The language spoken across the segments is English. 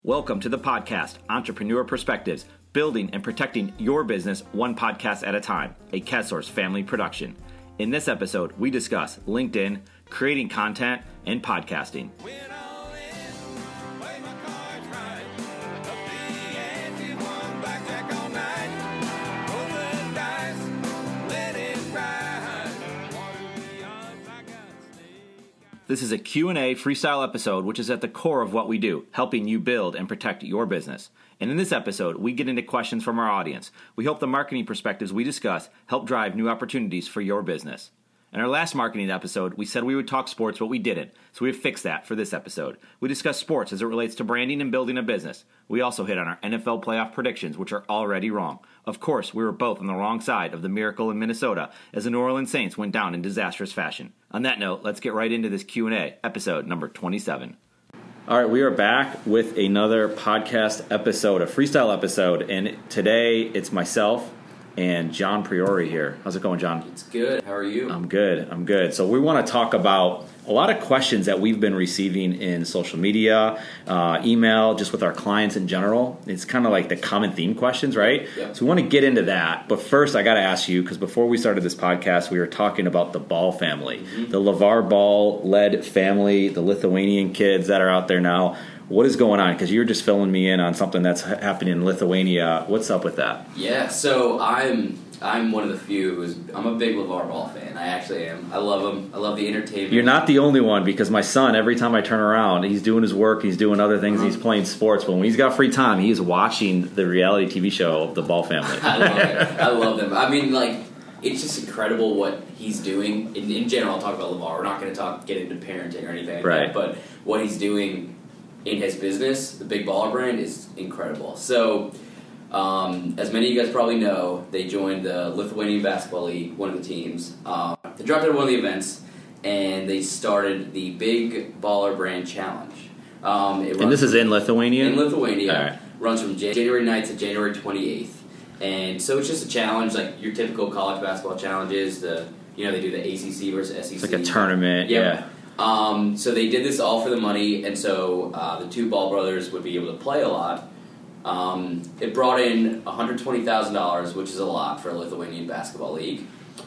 Welcome to the podcast, Entrepreneur Perspectives, building and protecting your business one podcast at a time, a CADSource family production. In this episode, we discuss LinkedIn, creating content, and podcasting. This is a Q&A freestyle episode, which is at the core of what we do, helping you build and protect your business. And in this episode, we get into questions from our audience. We hope the marketing perspectives we discuss help drive new opportunities for your business. In our last marketing episode, we said we would talk sports, but we didn't, so we have fixed that for this episode. We discussed sports as it relates to branding and building a business. We also hit on our NFL playoff predictions, which are already wrong. Of course, we were both on the wrong side of the miracle in Minnesota as the New Orleans Saints went down in disastrous fashion. On that note, let's get right into this Q&A, episode number 27. All right, we are back with another podcast episode, a freestyle episode, and today it's myself and John Priori here. How's it going, John? It's good. How are you? I'm good. So we want to talk about a lot of questions that we've been receiving in social media, email, just with our clients in general. It's kind of like the common theme questions, right? Yep. So we want to get into that. But first, I got to ask you, because before we started this podcast, we were talking about the Ball family, the LeVar Ball-led family, the Lithuanian kids that are out there now. What is going on? Because you were just filling me in on something that's happening in Lithuania. What's up with that? Yeah, so I'm one of the few I'm a big LeVar Ball fan. I actually am. I love him. I love the entertainment. You're not the only one, because my son, every time I turn around, he's doing his work, he's doing other things, he's playing sports. But when he's got free time, he is watching the reality TV show of the Ball family. I love it. I love them. I mean, it's just incredible what he's doing. In general, I'll talk about LeVar. We're not going to get into parenting or anything like that. But what he's doing in his business, the Big Baller brand, is incredible. So, as many of you guys probably know, they joined the Lithuanian Basketball League, one of the teams. They dropped out of one of the events, and they started the Big Baller Brand Challenge. And this is in Lithuania? In Lithuania. All right. Runs from January 9th to January 28th. And so it's just a challenge, like your typical college basketball challenges. They do the ACC versus SEC. It's like a tournament, yeah. So they did this all for the money, and so the two Ball brothers would be able to play a lot. It brought in $120,000, which is a lot for a Lithuanian basketball league.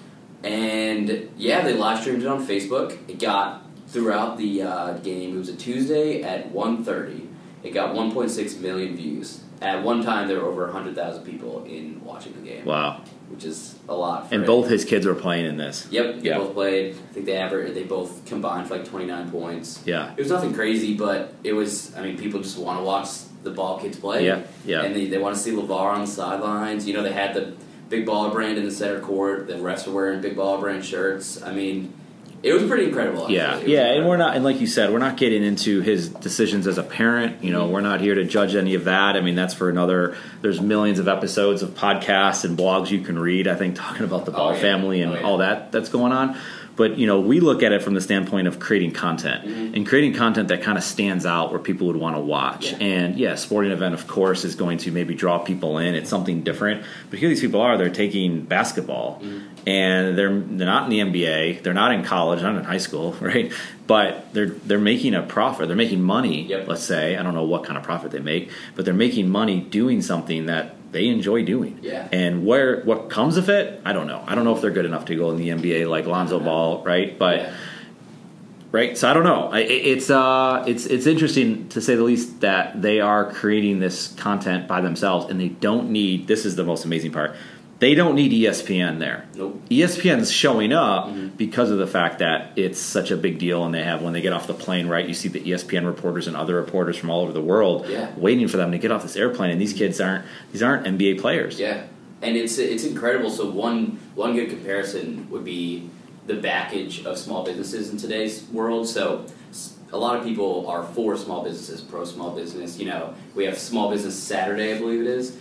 And yeah, they live streamed it on Facebook. It got throughout the game. It was a Tuesday at 1:30. It got 1.6 million views. At one time, there were over 100,000 people watching the game. Wow. Which is a lot for And both his kids were playing in this. Yep, they both played. I think they both combined for 29 points. Yeah. It was nothing crazy, but it was, people just want to watch the Ball kids play. Yeah. And they want to see LeVar on the sidelines. They had the Big Baller brand in the center court. The refs were wearing Big Baller brand shirts. It was pretty incredible. Actually. Yeah, and we're not, and like you said, we're not getting into his decisions as a parent. We're not here to judge any of that. That's for another. There's millions of episodes of podcasts and blogs you can read, I think, talking about the Ball family and all that's going on. But, we look at it from the standpoint of creating content and creating content that kind of stands out where people would want to watch. Yeah. And, a sporting event, of course, is going to maybe draw people in. It's something different. But here these people are. They're taking basketball, and they're not in the NBA. They're not in college, not in high school, right? But they're making a profit. They're making money, let's say. I don't know what kind of profit they make, but they're making money doing something that they enjoy doing. Yeah. And what comes of it, I don't know. I don't know if they're good enough to go in the NBA like Lonzo Ball, right? But right, so I don't know. It's interesting to say the least that they are creating this content by themselves, and they don't need. This is the most amazing part. They don't need ESPN there. Nope. ESPN's showing up because of the fact that it's such a big deal, and they have, when they get off the plane, right, you see the ESPN reporters and other reporters from all over the world waiting for them to get off this airplane, and these kids aren't NBA players. Yeah, and it's incredible. So one good comparison would be the backage of small businesses in today's world. So a lot of people are for small businesses, pro small business. We have Small Business Saturday, I believe it is.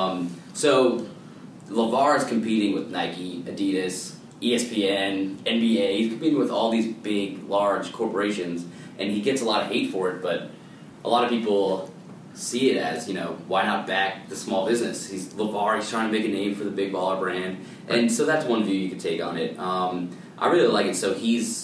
So LeVar is competing with Nike, Adidas, ESPN, NBA. He's competing with all these big, large corporations, and he gets a lot of hate for it, but a lot of people see it as, why not back the small business? He's LeVar, he's trying to make a name for the Big Baller brand, and so that's one view you could take on it. I really like it. So he's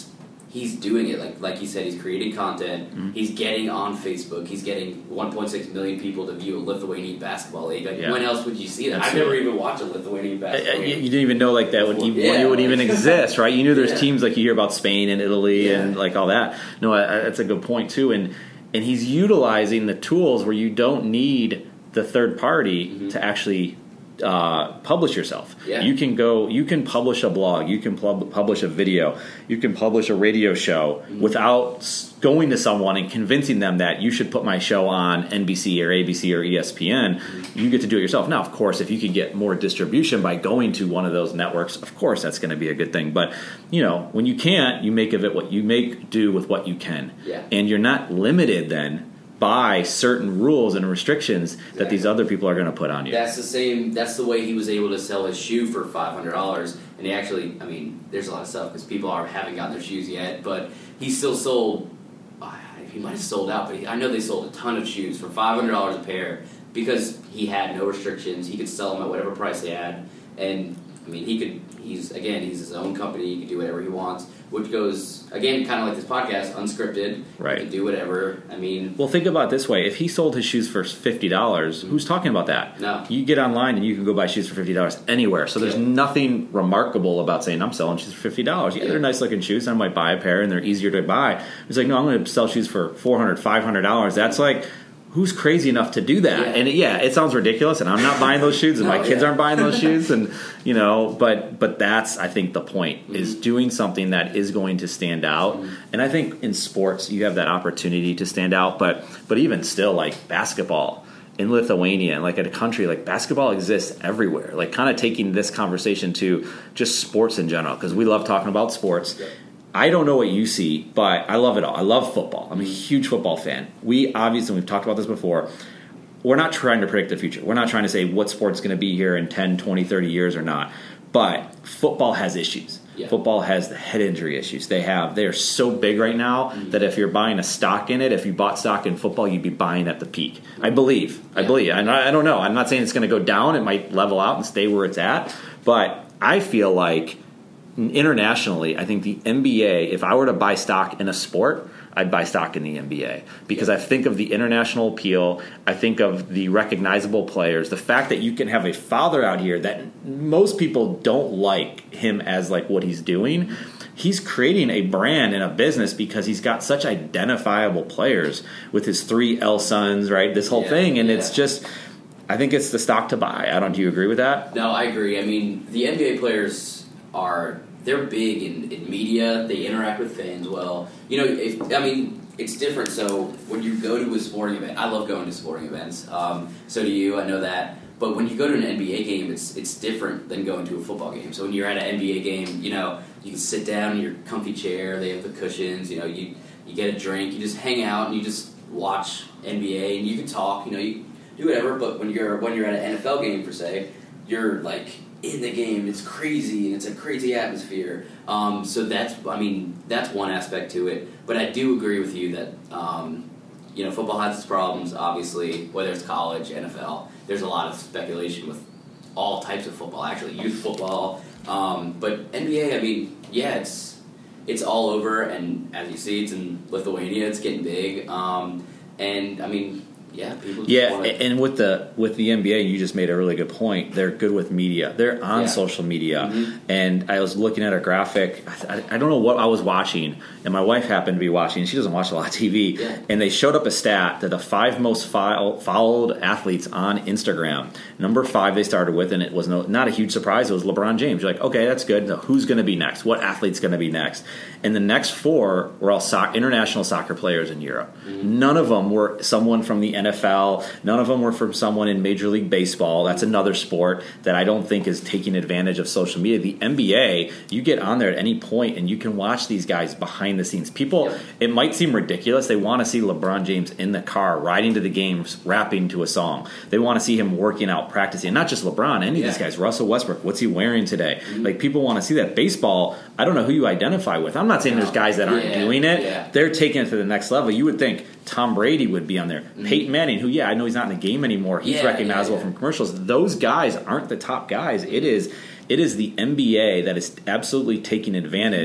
he's doing it. Like you said, he's creating content. Mm-hmm. He's getting on Facebook. He's getting 1.6 million people to view a Lithuanian basketball league. Like, when else would you see that? I've never even watched a Lithuanian basketball league. You didn't even know like that would even exist, right? You knew there's teams like you hear about Spain and Italy and like all that. No, that's a good point too. And he's utilizing the tools where you don't need the third party to actually publish yourself. Yeah. You can publish a blog, you can publish a video, you can publish a radio show without going to someone and convincing them that you should put my show on NBC or ABC or ESPN. You get to do it yourself. Now, of course, if you can get more distribution by going to one of those networks, of course that's going to be a good thing. But when you can't, you make of it what you make do with what you can. Yeah. And you're not limited then by certain rules and restrictions that these other people are going to put on you. That's the way he was able to sell his shoe for $500. And he actually, there's a lot of stuff because people haven't gotten their shoes yet, but he still sold, he might have sold out, but I know they sold a ton of shoes for $500 a pair because he had no restrictions. He could sell them at whatever price they had. And, he's his own company. He can do whatever he wants, which goes, again, kind of like this podcast, unscripted. Right. He can do whatever. Well, think about it this way. If he sold his shoes for $50, who's talking about that? No. You get online and you can go buy shoes for $50 anywhere. So there's nothing remarkable about saying, I'm selling shoes for $50. Yeah, they're nice-looking shoes. I might buy a pair, and they're easier to buy. It's like, no, I'm going to sell shoes for $400, $500. That's like... Who's crazy enough to do that? Yeah. And it sounds ridiculous, and I'm not buying those shoes, and my kids aren't buying those shoes, and but that's, I think, the point is doing something that is going to stand out. And I think in sports you have that opportunity to stand out, but even still, like basketball in Lithuania, and like at a country like basketball exists everywhere. Like kind of taking this conversation to just sports in general, because we love talking about sports. Yeah. I don't know what you see, but I love it all. I love football. I'm a huge football fan. We've talked about this before, we're not trying to predict the future. We're not trying to say what sport's going to be here in 10, 20, 30 years or not. But football has issues. Yeah. Football has the head injury issues. They're so big right now that if you're buying a stock in it, if you bought stock in football, you'd be buying at the peak. I believe. I don't know. I'm not saying it's going to go down. It might level out and stay where it's at. But I feel like internationally, I think the NBA, if I were to buy stock in a sport, I'd buy stock in the NBA because I think of the international appeal. I think of the recognizable players, the fact that you can have a father out here that most people don't like him as like what he's doing. He's creating a brand and a business because he's got such identifiable players with his 3 L sons, right? This whole thing. And it's just, I think it's the stock to buy. Do you agree with that? No, I agree. The NBA players they're big in media. They interact with fans well. It's different. So when you go to a sporting event, I love going to sporting events. So do you. I know that. But when you go to an NBA game, it's different than going to a football game. So when you're at an NBA game, you can sit down in your comfy chair. They have the cushions. You get a drink. You just hang out and you just watch NBA and you can talk. You do whatever. But when you're at an NFL game, per se, you're like in the game. It's crazy, and it's a crazy atmosphere. So that's one aspect to it. But I do agree with you that football has its problems. Obviously, whether it's college, NFL, there's a lot of speculation with all types of football. Actually, youth football, but NBA. It's all over, and as you see, it's in Lithuania. It's getting big, people. And with the NBA, you just made a really good point. They're good with media. They're on social media. And I was looking at a graphic. I don't know what I was watching, and my wife happened to be watching. She doesn't watch a lot of TV. Yeah. And they showed up a stat that the 5 most followed athletes on Instagram. Number 5 they started with, and it was not a huge surprise. It was LeBron James. You're like, okay, that's good. Now, who's going to be next? What athlete's going to be next? And the next 4 were all international soccer players in Europe. None of them were someone from the NFL. None of them were from someone in Major League Baseball. That's another sport that I don't think is taking advantage of social media. The NBA, you get on there at any point and you can watch these guys behind the scenes. People, it might seem ridiculous. They want to see LeBron James in the car, riding to the games, rapping to a song. They want to see him working out, practicing. And not just LeBron, any of these guys. Russell Westbrook, what's he wearing today? Like, people want to see that. Baseball, I don't know who you identify with. I'm not saying there's guys that aren't doing it. Yeah. They're taking it to the next level. You would think Tom Brady would be on there. Peyton Manning, who, I know he's not in the game anymore. He's recognizable from commercials. Those guys aren't the top guys. It is the NBA that is absolutely taking advantage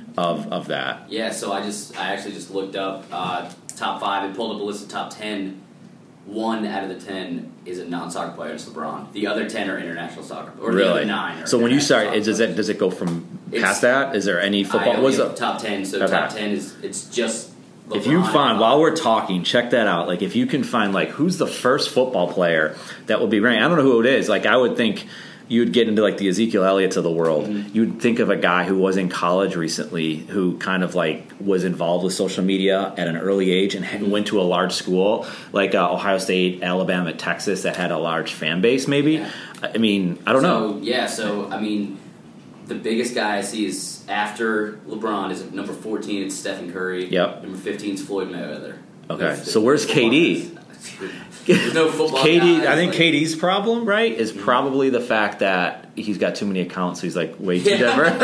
of that. Yeah, so I actually just looked up top 5 and pulled up a list of top 10. 1 out of the 10 is a non-soccer player. It's LeBron. The other 10 are international soccer. Or really? The other 9 are so when you start, does it go from past that? Is there any football? I only have top 10. So top 10 it's just LeBron. If you find, while we're talking, check that out. Like, if you can find, like, who's the first football player that would be ranked? I don't know who it is. Like, I would think you would get into, like, the Ezekiel Elliott's of the world. Mm-hmm. You would think of a guy who was in college recently who kind of, like, was involved with social media at an early age and went to a large school, like Ohio State, Alabama, Texas, that had a large fan base, maybe. Yeah. I mean, I don't know. Yeah, so, I mean, the biggest guy I see is after LeBron is number 14, it's Stephen Curry. Yep. Number 15 is Floyd Mayweather. Okay, so where's KD? There's no football KD, guys, I think KD's problem, right, is probably the fact that he's got too many accounts, so he's like way too different.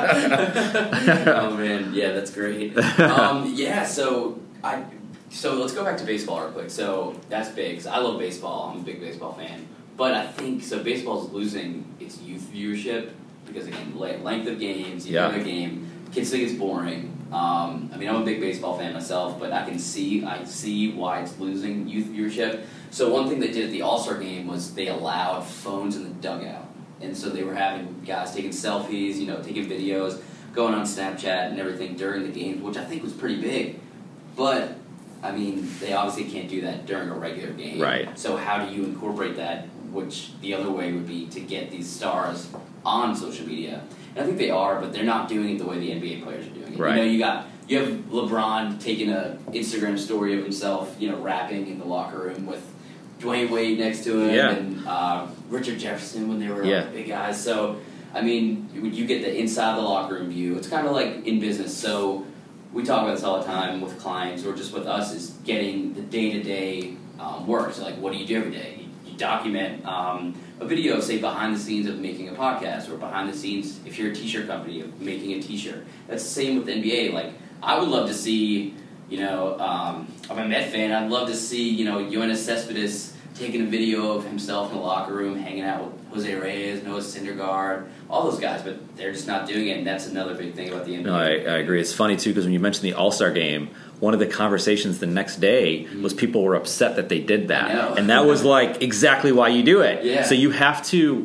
Oh man, yeah, that's great. Yeah, so let's go back to baseball real quick. So that's big, 'cause I love baseball. I'm a big baseball fan, but I think baseball's losing its youth viewership because again, length of games, you have a game, kids think it's boring. I mean, I'm a big baseball fan myself, but I see why it's losing youth viewership. So one thing they did at the All-Star game was they allowed phones in the dugout. And so they were having guys taking selfies, taking videos, going on Snapchat and everything during the game, which I think was pretty big. But, I mean, they obviously can't do that during a regular game. Right. So how do you incorporate that, which the other way would be to get these stars on social media? And I think they are, but they're not doing it the way the NBA players are doing it. Right. You have LeBron taking an Instagram story of himself, rapping in the locker room with Dwayne Wade next to him and Richard Jefferson when they were big guys. So, I mean, you get the inside the locker room view. It's kind of like in business. So we talk about this all the time with clients or just with us is getting the day-to-day work. So, like, what do you do every day? You document a video, say, behind the scenes of making a podcast or behind the scenes, if you're a t-shirt company, of making a t-shirt. That's the same with the NBA. Like, I would love to see, I'm a Met fan, I'd love to see, Yoenis Cespedes taking a video of himself in the locker room, hanging out with Jose Reyes, Noah Syndergaard, all those guys, but they're just not doing it, and that's another big thing about the NBA. No, I agree. It's funny, too, because when you mentioned the All-Star game, one of the conversations the next day was people were upset that they did that. And that was like exactly why you do it. Yeah. So you have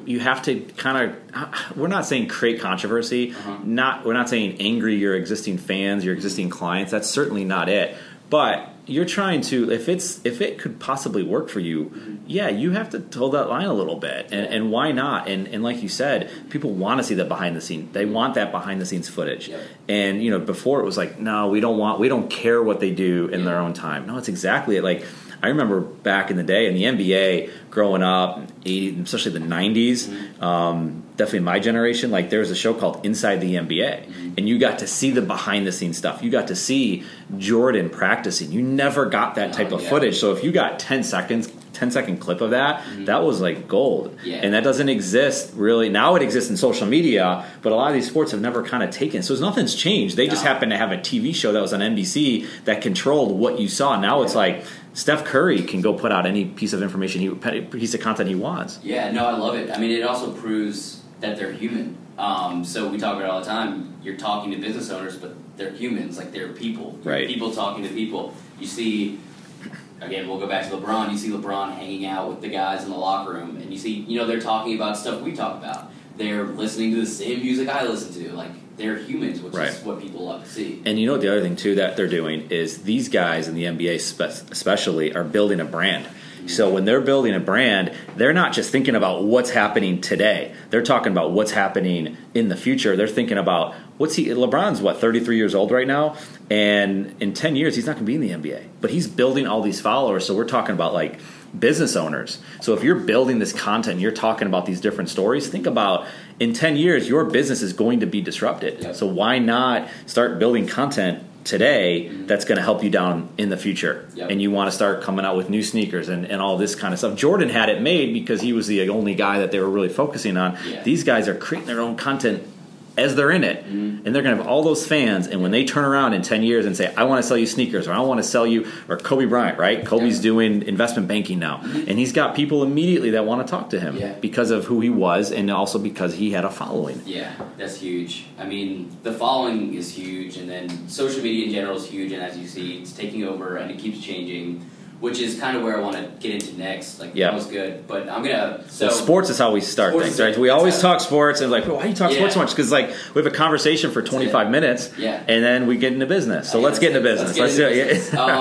to kind of, we're not saying create controversy, we're not saying angry your existing fans, your existing clients. That's certainly not it. But you're trying to, if it could possibly work for you, you have to hold that line a little bit, and why not? And like you said, people want to see the behind the scenes. They want that behind the scenes footage. Yep. And before it was like, no, we don't care what they do in their own time. No, it's exactly it. Like, I remember back in the day in the NBA, growing up, especially the 90s, definitely my generation, like there was a show called Inside the NBA, and you got to see the behind-the-scenes stuff. You got to see Jordan practicing. You never got that type of footage. So if you got 10-second clip of that, that was like gold. Yeah. And that doesn't exist really. Now it exists in social media, but a lot of these sports have never kind of taken. So nothing's changed. They just happen to have a TV show that was on NBC that controlled what you saw. Now it's like Steph Curry can go put out any piece of information, piece of content he wants. Yeah, no, I love it. I mean, it also proves that they're human. So we talk about it all the time. You're talking to business owners, but they're humans. Like, they're people. Right. People talking to people. You see, again, we'll go back to LeBron. You see LeBron hanging out with the guys in the locker room, and you see, they're talking about stuff we talk about. They're listening to the same music I listen to. Like, they're humans, which is what people love to see. And the other thing, too, that they're doing is these guys in the NBA especially are building a brand. So when they're building a brand, they're not just thinking about what's happening today. They're talking about what's happening in the future. They're thinking about LeBron's 33 years old right now, and in 10 years he's not going to be in the NBA. But he's building all these followers, so we're talking about like business owners. So if you're building this content, you're talking about these different stories, think about in 10 years your business is going to be disrupted. Yep. So why not start building content today that's going to help you down in the future? Yep. And you want to start coming out with new sneakers and all this kind of stuff. Jordan had it made because he was the only guy that they were really focusing on. Yeah. These guys are creating their own content as they're in it, and they're going to have all those fans, and when they turn around in 10 years and say, I want to sell you sneakers, or I want to sell you, or Kobe Bryant, right? Kobe's doing investment banking now, and he's got people immediately that want to talk to him because of who he was, and also because he had a following. Yeah, that's huge. I mean, the following is huge, and then social media in general is huge, and as you see, it's taking over, and it keeps changing, which is kind of where I want to get into next. Like, that was good, but I'm gonna. So sports is how we start things, right? We always talk sports, and like, well, why do you talk sports so much? Because like we have a conversation for 25 minutes, and then we get into business. So let's get into business. Let's do it.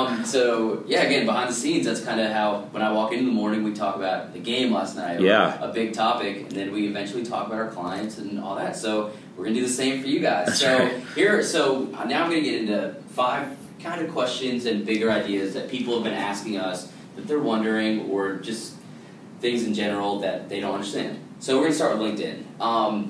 So again, behind the scenes, that's kind of how when I walk in the morning, we talk about the game last night, or a big topic, and then we eventually talk about our clients and all that. So we're gonna do the same for you guys. So now I'm gonna get into 5 kind of questions and bigger ideas that people have been asking us that they're wondering, or just things in general that they don't understand. So we're going to start with LinkedIn.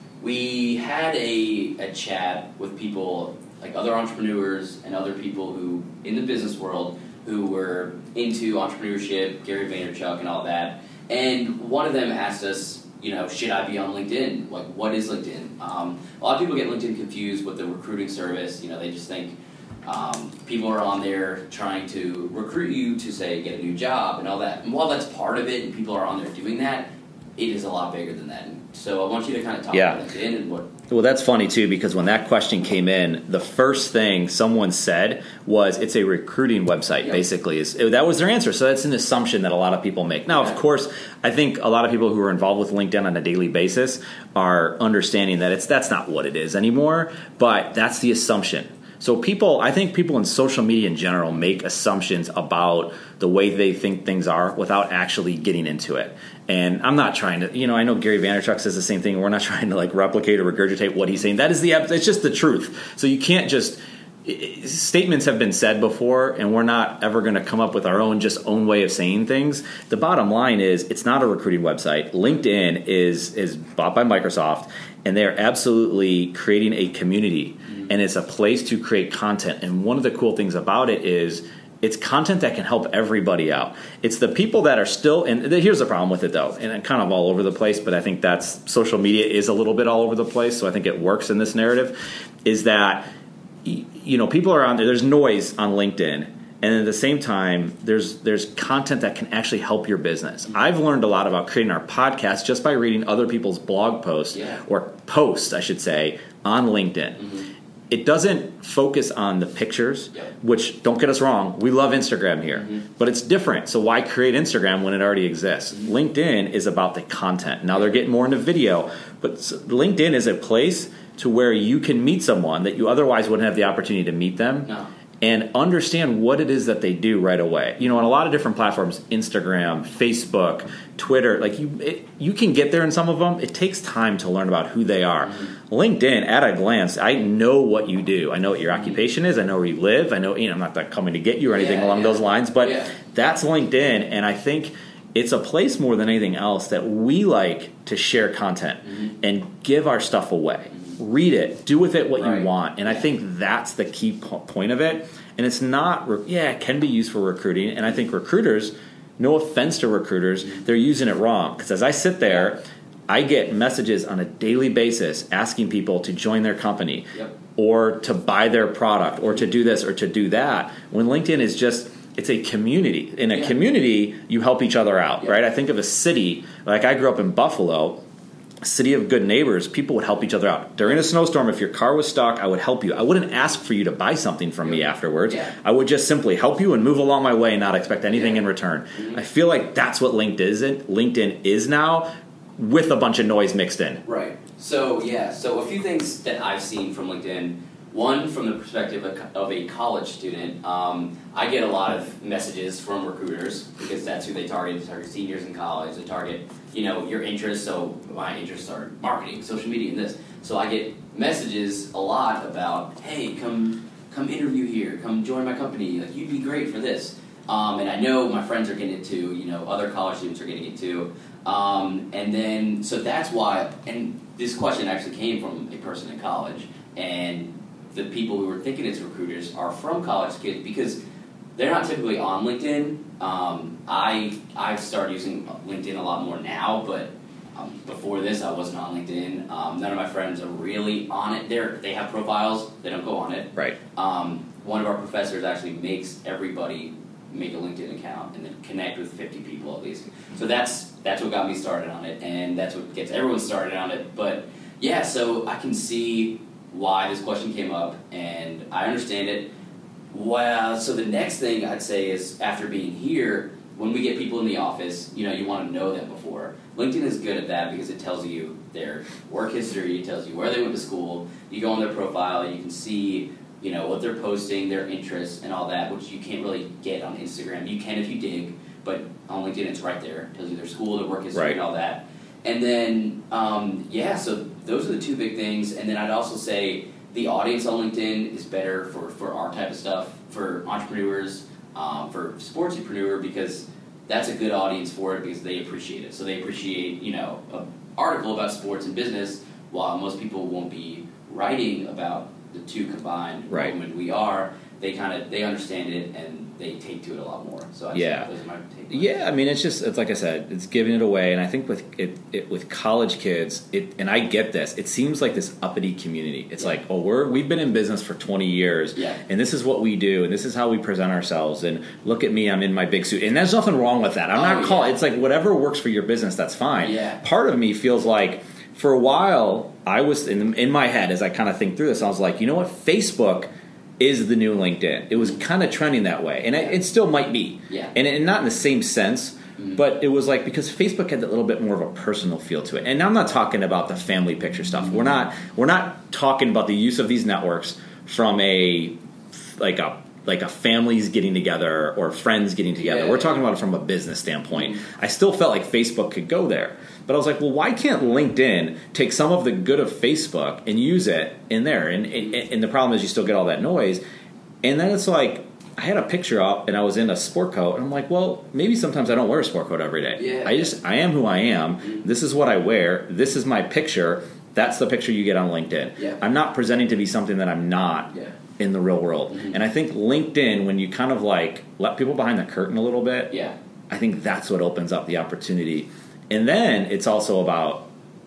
We had a chat with people, like other entrepreneurs and other people who, in the business world, who were into entrepreneurship, Gary Vaynerchuk and all that. And one of them asked us, should I be on LinkedIn? Like, what is LinkedIn? A lot of people get LinkedIn confused with the recruiting service. They just think people are on there trying to recruit you to, say, get a new job and all that. And while that's part of it, and people are on there doing that, it is a lot bigger than that. And so I want you to kind of talk about LinkedIn and what... Well, that's funny, too, because when that question came in, the first thing someone said was it's a recruiting website, basically. That was their answer. So that's an assumption that a lot of people make. Now, of course, I think a lot of people who are involved with LinkedIn on a daily basis are understanding that that's not what it is anymore, but that's the assumption. So I think people in social media in general make assumptions about the way they think things are without actually getting into it. And I'm not trying to, I know Gary Vaynerchuk says the same thing. We're not trying to like replicate or regurgitate what he's saying. It's just the truth. So you can't just, statements have been said before, and we're not ever going to come up with our own way of saying things. The bottom line is it's not a recruiting website. LinkedIn is bought by Microsoft, and they're absolutely creating a community. And it's a place to create content. And one of the cool things about it is it's content that can help everybody out. It's the people that are still, and here's the problem with it though, and I'm kind of all over the place, but I think social media is a little bit all over the place, so I think it works in this narrative, is that, people are on there, there's noise on LinkedIn, and at the same time, there's content that can actually help your business. I've learned a lot about creating our podcast just by reading other people's blog posts, or posts, I should say, on LinkedIn. It doesn't focus on the pictures, which, don't get us wrong, we love Instagram here, but it's different. So why create Instagram when it already exists? LinkedIn is about the content. Now they're getting more into video, but LinkedIn is a place to where you can meet someone that you otherwise wouldn't have the opportunity to meet them. No. And understand what it is that they do right away. On a lot of different platforms, Instagram, Facebook, Twitter, like you can get there in some of them. It takes time to learn about who they are. LinkedIn, at a glance, I know what you do. I know what your occupation is. I know where you live. I know, I'm not coming to get you or anything along those lines, but that's LinkedIn. And I think it's a place more than anything else that we like to share content and give our stuff away. Read it. Do with it what you want. And I think that's the key point of it. And it's not, it can be used for recruiting. And I think recruiters, no offense to recruiters, they're using it wrong. Because as I sit there, I get messages on a daily basis asking people to join their company or to buy their product or to do this or to do that. When LinkedIn is just, it's a community. In a community, you help each other out, right? I think of a city, like I grew up in Buffalo, city of good neighbors, people would help each other out. During a snowstorm, if your car was stuck, I would help you. I wouldn't ask for you to buy something from me afterwards. I would just simply help you and move along my way and not expect anything in return. I feel like that's what LinkedIn is now, with a bunch of noise mixed in. Right. So a few things that I've seen from LinkedIn. One, from the perspective of a college student, I get a lot of messages from recruiters because that's who they target. They target seniors in college. They target, your interests. So my interests are marketing, social media, and this. So I get messages a lot about, hey, come interview here. Come join my company. Like, you'd be great for this. And I know my friends are getting it too. Other college students are getting it too. And then, so that's why, and this question actually came from a person in college, and the people who were thinking it's recruiters are from college kids because they're not typically on LinkedIn. I've started using LinkedIn a lot more now, but Before this, I wasn't on LinkedIn. None of my friends are really on it. They have profiles. They don't go on it. Right. One of our professors actually makes everybody make a LinkedIn account and then connect with 50 people at least. So that's what got me started on it, and that's what gets everyone started on it. But yeah, so I can see why this question came up, and I understand it. Well, so the next thing I'd say is, after being here, when we get people in the office, you want to know them before. LinkedIn is good at that because it tells you their work history, it tells you where they went to school. You go on their profile, you can see, what they're posting, their interests, and all that, which you can't really get on Instagram. You can if you dig, but on LinkedIn it's right there. It tells you their school, their work history, and all that. And then, so those are the two big things. And then I'd also say the audience on LinkedIn is better for our type of stuff, for entrepreneurs, for sportspreneur, because that's a good audience for it because they appreciate it. So they appreciate, an article about sports and business, while most people won't be writing about the two combined. Right. When we are, they understand it and they take to it a lot more. So those are my take. Yeah, I mean, it's like I said, it's giving it away, and I think with college kids, and I get this, it seems like this uppity community. It's like, we've been in business for 20 years, and this is what we do, and this is how we present ourselves, and look at me, I'm in my big suit, and there's nothing wrong with that. I'm not calling. It's like whatever works for your business, that's fine. Yeah. Part of me feels like, for a while, I was in my head as I kind of think through this, I was like, you know what, Facebook is the new LinkedIn. It was kind of trending that way, and it still might be, and not in the same sense, but it was like, because Facebook had that little bit more of a personal feel to it. And I'm not talking about the family picture stuff. We're not talking about the use of these networks from a families getting together or friends getting together. We're talking about it from a business standpoint. I still felt like Facebook could go there. But I was like, well, why can't LinkedIn take some of the good of Facebook and use it in there? And the problem is you still get all that noise. And then it's like, I had a picture up and I was in a sport coat. And I'm like, well, maybe sometimes I don't wear a sport coat every day. I am who I am. This is what I wear. This is my picture. That's the picture you get on LinkedIn. I'm not presenting to be something that I'm not in the real world. And I think LinkedIn, when you kind of like let people behind the curtain a little bit, I think that's what opens up the opportunity. And then it's also about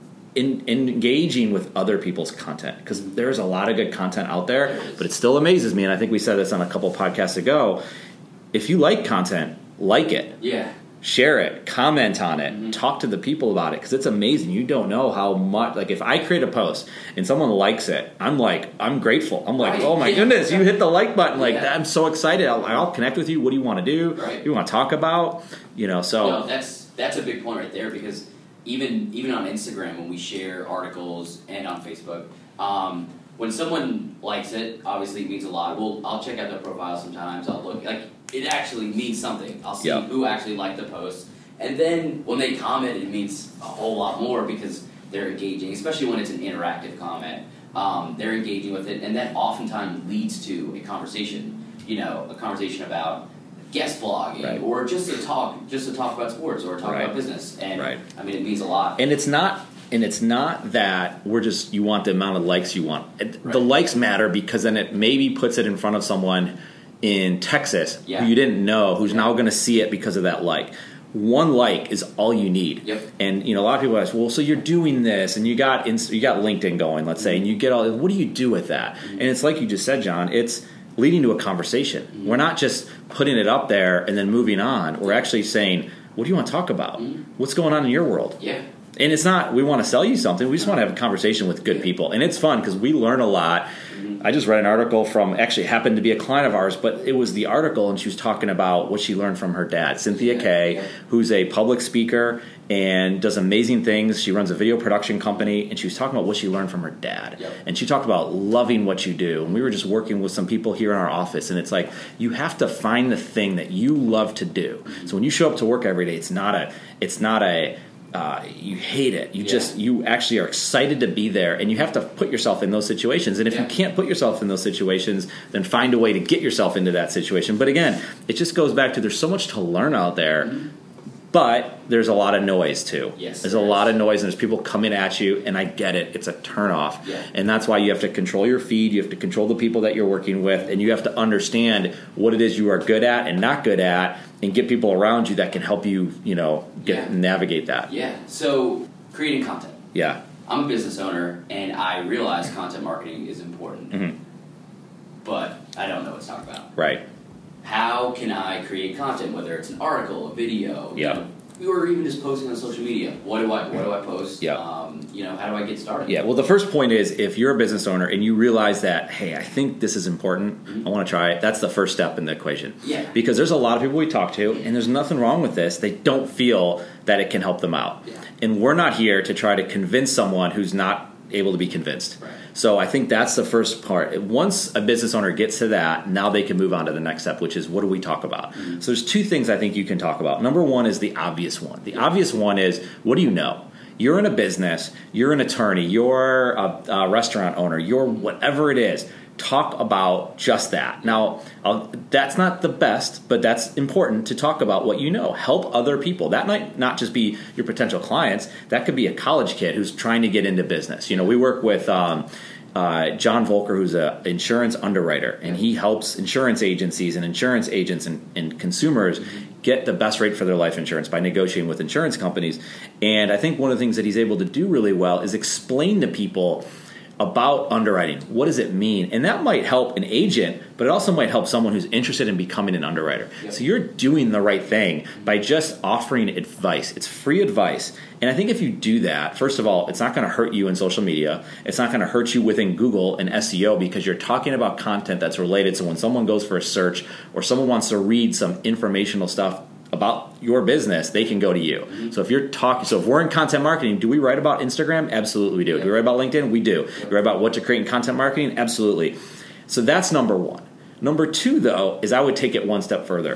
engaging with other people's content, because there's a lot of good content out there, but it still amazes me, and I think we said this on a couple podcasts ago, if you like content, like it. Share it, comment on it, talk to the people about it, because it's amazing. You don't know how much, like if I create a post and someone likes it, I'm grateful. I'm like, oh my goodness, you hit the like button. Like, I'm so excited. I'll connect with you. What do you want to do? What do you want to talk about? So. No, that's a big point right there, because even on Instagram, when we share articles, and on Facebook, when someone likes it, obviously it means a lot. I'll check out their profile sometimes. I'll look, like, it actually means something. I'll see who actually liked the post. And then when they comment, it means a whole lot more, because they're engaging, especially when it's an interactive comment. They're engaging with it, and that oftentimes leads to a conversation. A conversation about guest blogging, or just to talk about sports, or talk about business. And I mean, it means a lot. And it's not that you want the amount of likes you want. The likes matter, because then it maybe puts it in front of someone in Texas who you didn't know, who's now going to see it because of that like. One like is all you need. And a lot of people ask, well, so you're doing this, and you got LinkedIn going, let's say, and you get all. What do you do with that? And it's like you just said, John. It's leading to a conversation. We're not just putting it up there and then moving on. We're actually saying, what do you want to talk about? What's going on in your world? And it's not, we want to sell you something. We just want to have a conversation with good people. And it's fun because we learn a lot. I just read an article from, actually happened to be a client of ours, but it was the article, and she was talking about what she learned from her dad, Cynthia Kay, who's a public speaker and does amazing things. She runs a video production company, and she was talking about what she learned from her dad. And she talked about loving what you do. And we were just working with some people here in our office, and it's like, you have to find the thing that you love to do. So when you show up to work every day, it's not a you hate it. You actually are excited to be there, and you have to put yourself in those situations. And if you can't put yourself in those situations, then find a way to get yourself into that situation. But again, it just goes back to, there's so much to learn out there, but there's a lot of noise too. There's a lot of noise, and there's people coming at you, and I get it. It's a turnoff. And that's why you have to control your feed. You have to control the people that you're working with, and you have to understand what it is you are good at and not good at, and get people around you that can help you, navigate that. So creating content. Yeah. I'm a business owner, and I realize content marketing is important, but I don't know what to talk about. Right. How can I create content, whether it's an article, a video, or even just posting on social media? What do I post? Yeah. How do I get started? Yeah. Well, the first point is if you're a business owner and you realize that, hey, I think this is important, I want to try it. That's the first step in the equation. Yeah. Because there's a lot of people we talk to, and there's nothing wrong with this. They don't feel that it can help them out. Yeah. And we're not here to try to convince someone who's not able to be convinced. Right. So I think that's the first part. Once a business owner gets to that, now they can move on to the next step, which is what do we talk about? So there's two things I think you can talk about. Number one is the obvious one. The obvious one is, what do you know? You're in a business, you're an attorney, you're a restaurant owner, you're whatever it is. Talk about just that. Now, that's not the best, but that's important to talk about what you know. Help other people. That might not just be your potential clients. That could be a college kid who's trying to get into business. We work with John Volker, who's an insurance underwriter, and he helps insurance agencies and insurance agents and consumers get the best rate for their life insurance by negotiating with insurance companies. And I think one of the things that he's able to do really well is explain to people about underwriting. What does it mean? And that might help an agent, but it also might help someone who's interested in becoming an underwriter. Yep. So you're doing the right thing by just offering advice. It's free advice. And I think if you do that, first of all, it's not going to hurt you in social media. It's not going to hurt you within Google and SEO because you're talking about content that's related. So when someone goes for a search or someone wants to read some informational stuff about your business, they can go to you. So if we're in content marketing, do we write about Instagram? Absolutely we do. Do we write about LinkedIn? We do. Do we write about what to create in content marketing? Absolutely. So that's number one. Number two, though, is I would take it one step further.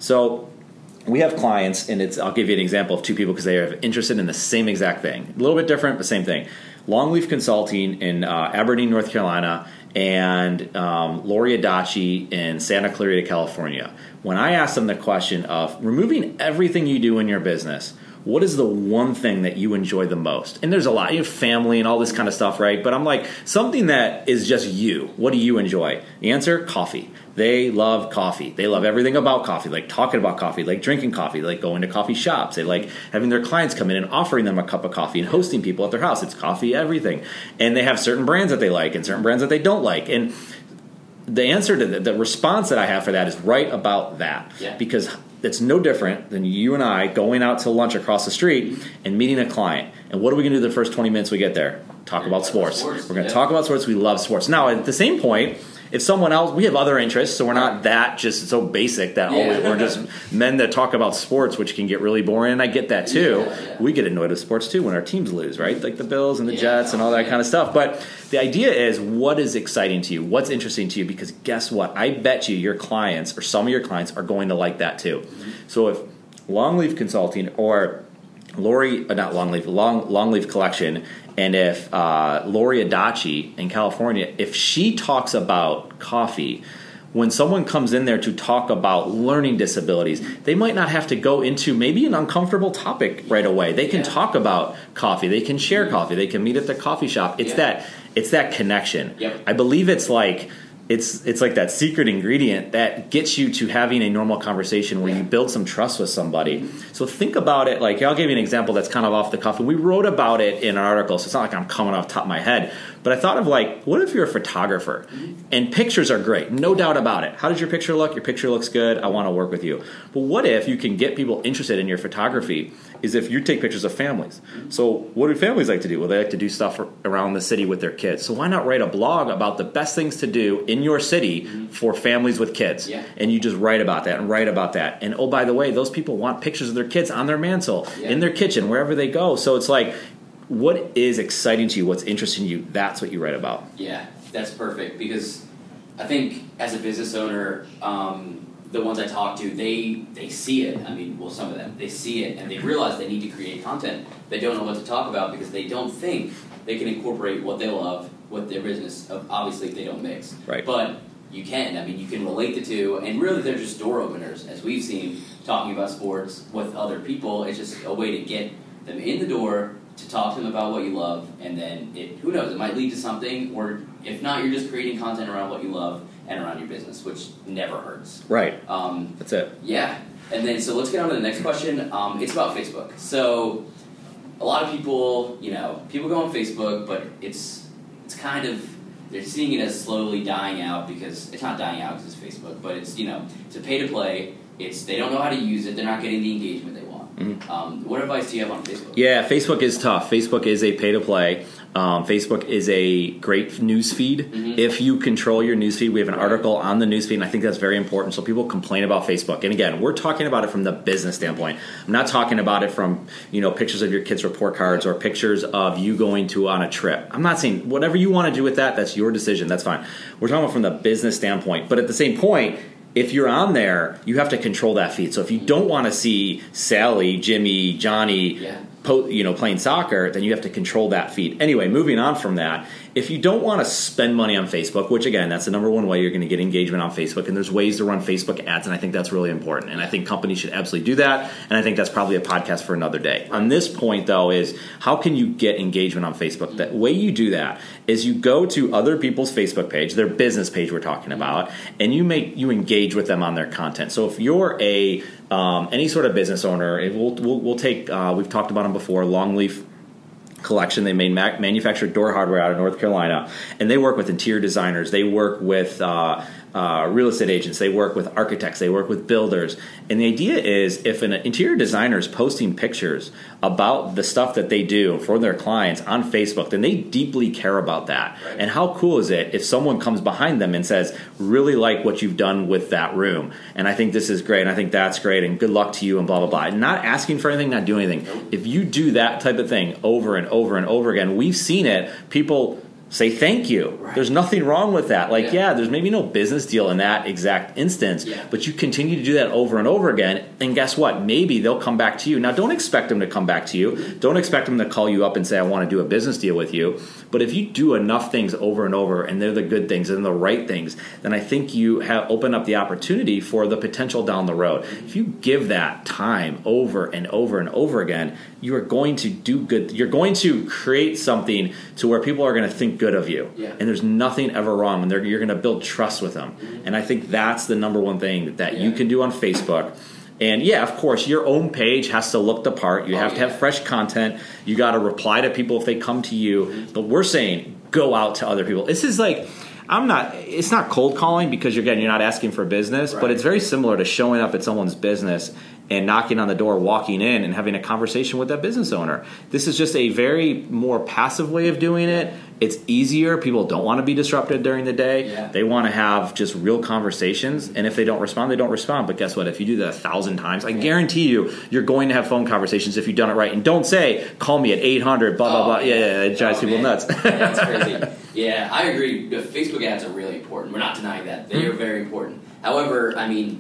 So we have clients, and I'll give you an example of two people because they are interested in the same exact thing. A little bit different, but same thing. Longleaf Consulting in Aberdeen, North Carolina, and Lori Adachi in Santa Clarita, California. When I asked them the question of removing everything you do in your business, what is the one thing that you enjoy the most? And there's a lot. You have family and all this kind of stuff, right? But I'm like, something that is just you. What do you enjoy? The answer, coffee. They love coffee. They love everything about coffee, like talking about coffee, like drinking coffee, like going to coffee shops. They like having their clients come in and offering them a cup of coffee and hosting people at their house. It's coffee, everything. And they have certain brands that they like and certain brands that they don't like. And the answer to the response that I have for that is right about that. Yeah. Because it's no different than you and I going out to lunch across the street and meeting a client. And what are we going to do the first 20 minutes we get there? Talk about sports. We're going to talk about sports. We love sports. Now, at the same point, if someone else, we have other interests, so we're not that just so basic that always we're just men that talk about sports, which can get really boring, and I get that too. We get annoyed with sports too when our teams lose, right? Like the Bills and the Jets and all that kind of stuff. But the idea is, what is exciting to you? What's interesting to you? Because guess what? I bet you your clients or some of your clients are going to like that too. So if Longleaf Consulting or Longleaf Collection, and if Lori Adachi in California, if she talks about coffee, when someone comes in there to talk about learning disabilities, they might not have to go into maybe an uncomfortable topic right away. They can talk about coffee. They can share coffee. They can meet at the coffee shop. It's that connection. Yep. I believe it's like that secret ingredient that gets you to having a normal conversation where you build some trust with somebody. So think about it like, I'll give you an example that's kind of off the cuff, and we wrote about it in an article, so it's not like I'm coming off the top of my head. But I thought of like, what if you're a photographer? And pictures are great, no doubt about it. How does your picture look? Your picture looks good. I want to work with you. But what if you can get people interested in your photography is if you take pictures of families. So what do families like to do? Well, they like to do stuff around the city with their kids. So why not write a blog about the best things to do in your city for families with kids? Yeah. And you just write about that and write about that. And oh, by the way, those people want pictures of their kids on their mantle, in their kitchen, wherever they go. So it's like, what is exciting to you? What's interesting to you? That's what you write about. Yeah, that's perfect. Because I think as a business owner, the ones I talk to, they see it. I mean, well, some of them, they see it and they realize they need to create content. They don't know what to talk about because they don't think they can incorporate what they love with their business. Obviously, if they don't mix. Right. But you can. I mean, you can relate the two, and really they're just door openers. As we've seen, talking about sports with other people, it's just a way to get them in the door, to talk to them about what you love, and then who knows, it might lead to something, or if not, you're just creating content around what you love and around your business, which never hurts. Right. That's it. Yeah. And then, so let's get on to the next question. It's about Facebook. So a lot of people, people go on Facebook, but it's kind of, they're seeing it as slowly dying out, because it's not dying out because it's Facebook, but it's, it's a pay-to-play. They don't know how to use it. They're not getting the engagement they want. Mm-hmm. What advice do you have on Facebook? Yeah, Facebook is tough. Facebook is a pay-to-play. Facebook is a great news feed. Mm-hmm. If you control your news feed, we have an article on the news feed, and I think that's very important. So people complain about Facebook. And again, we're talking about it from the business standpoint. I'm not talking about it from, pictures of your kids' report cards or pictures of you going on a trip. I'm not saying whatever you want to do with that, that's your decision. That's fine. We're talking about from the business standpoint. But at the same point, if you're on there, you have to control that feed. So if you don't want to see Sally, Jimmy, Johnny, playing soccer, then you have to control that feed. Anyway, moving on from that, if you don't want to spend money on Facebook, which again, that's the number one way you're going to get engagement on Facebook, and there's ways to run Facebook ads, and I think that's really important. And I think companies should absolutely do that, and I think that's probably a podcast for another day. On this point, though, is how can you get engagement on Facebook? The way you do that is you go to other people's Facebook page, their business page we're talking about, and you engage with them on their content. So if you're any sort of business owner, we'll take, we've talked about them before, Longleaf Collection. They manufacture door hardware out of North Carolina, and they work with interior designers. They work with real estate agents. They work with architects. They work with builders. And the idea is, if an interior designer is posting pictures about the stuff that they do for their clients on Facebook, then they deeply care about that. Right. And how cool is it if someone comes behind them and says, really like what you've done with that room, and I think this is great, and I think that's great, and good luck to you, and blah, blah, blah. And not asking for anything, not doing anything. Nope. If you do that type of thing over and over and over again, we've seen it, people say thank you. Right. There's nothing wrong with that. There's maybe no business deal in that exact instance, but you continue to do that over and over again, and guess what? Maybe they'll come back to you. Now, don't expect them to come back to you. Don't expect them to call you up and say, I want to do a business deal with you. But if you do enough things over and over, and they're the good things and the right things, then I think you have opened up the opportunity for the potential down the road. If you give that time over and over and over again, you are going to do good. You're going to create something to where people are going to think good of you. Yeah. And there's nothing ever wrong. And you're going to build trust with them. Mm-hmm. And I think that's the number one thing that you can do on Facebook. And of course, your own page has to look the part. You have to have fresh content. You got to reply to people if they come to you. Mm-hmm. But we're saying go out to other people. This is like, it's not cold calling, because you're not asking for business, but it's very similar to showing up at someone's business and knocking on the door, walking in, and having a conversation with that business owner. This is just a very more passive way of doing it. It's easier. People don't want to be disrupted during the day. Yeah. They want to have just real conversations. And if they don't respond, they don't respond. But guess what? If you do that 1,000 times, I guarantee you're going to have phone conversations if you've done it right. And don't say, call me at 800, blah, blah, blah. Yeah, it drives people nuts. That's crazy. Yeah, I agree. The Facebook ads are really important. We're not denying that. They are very important. However,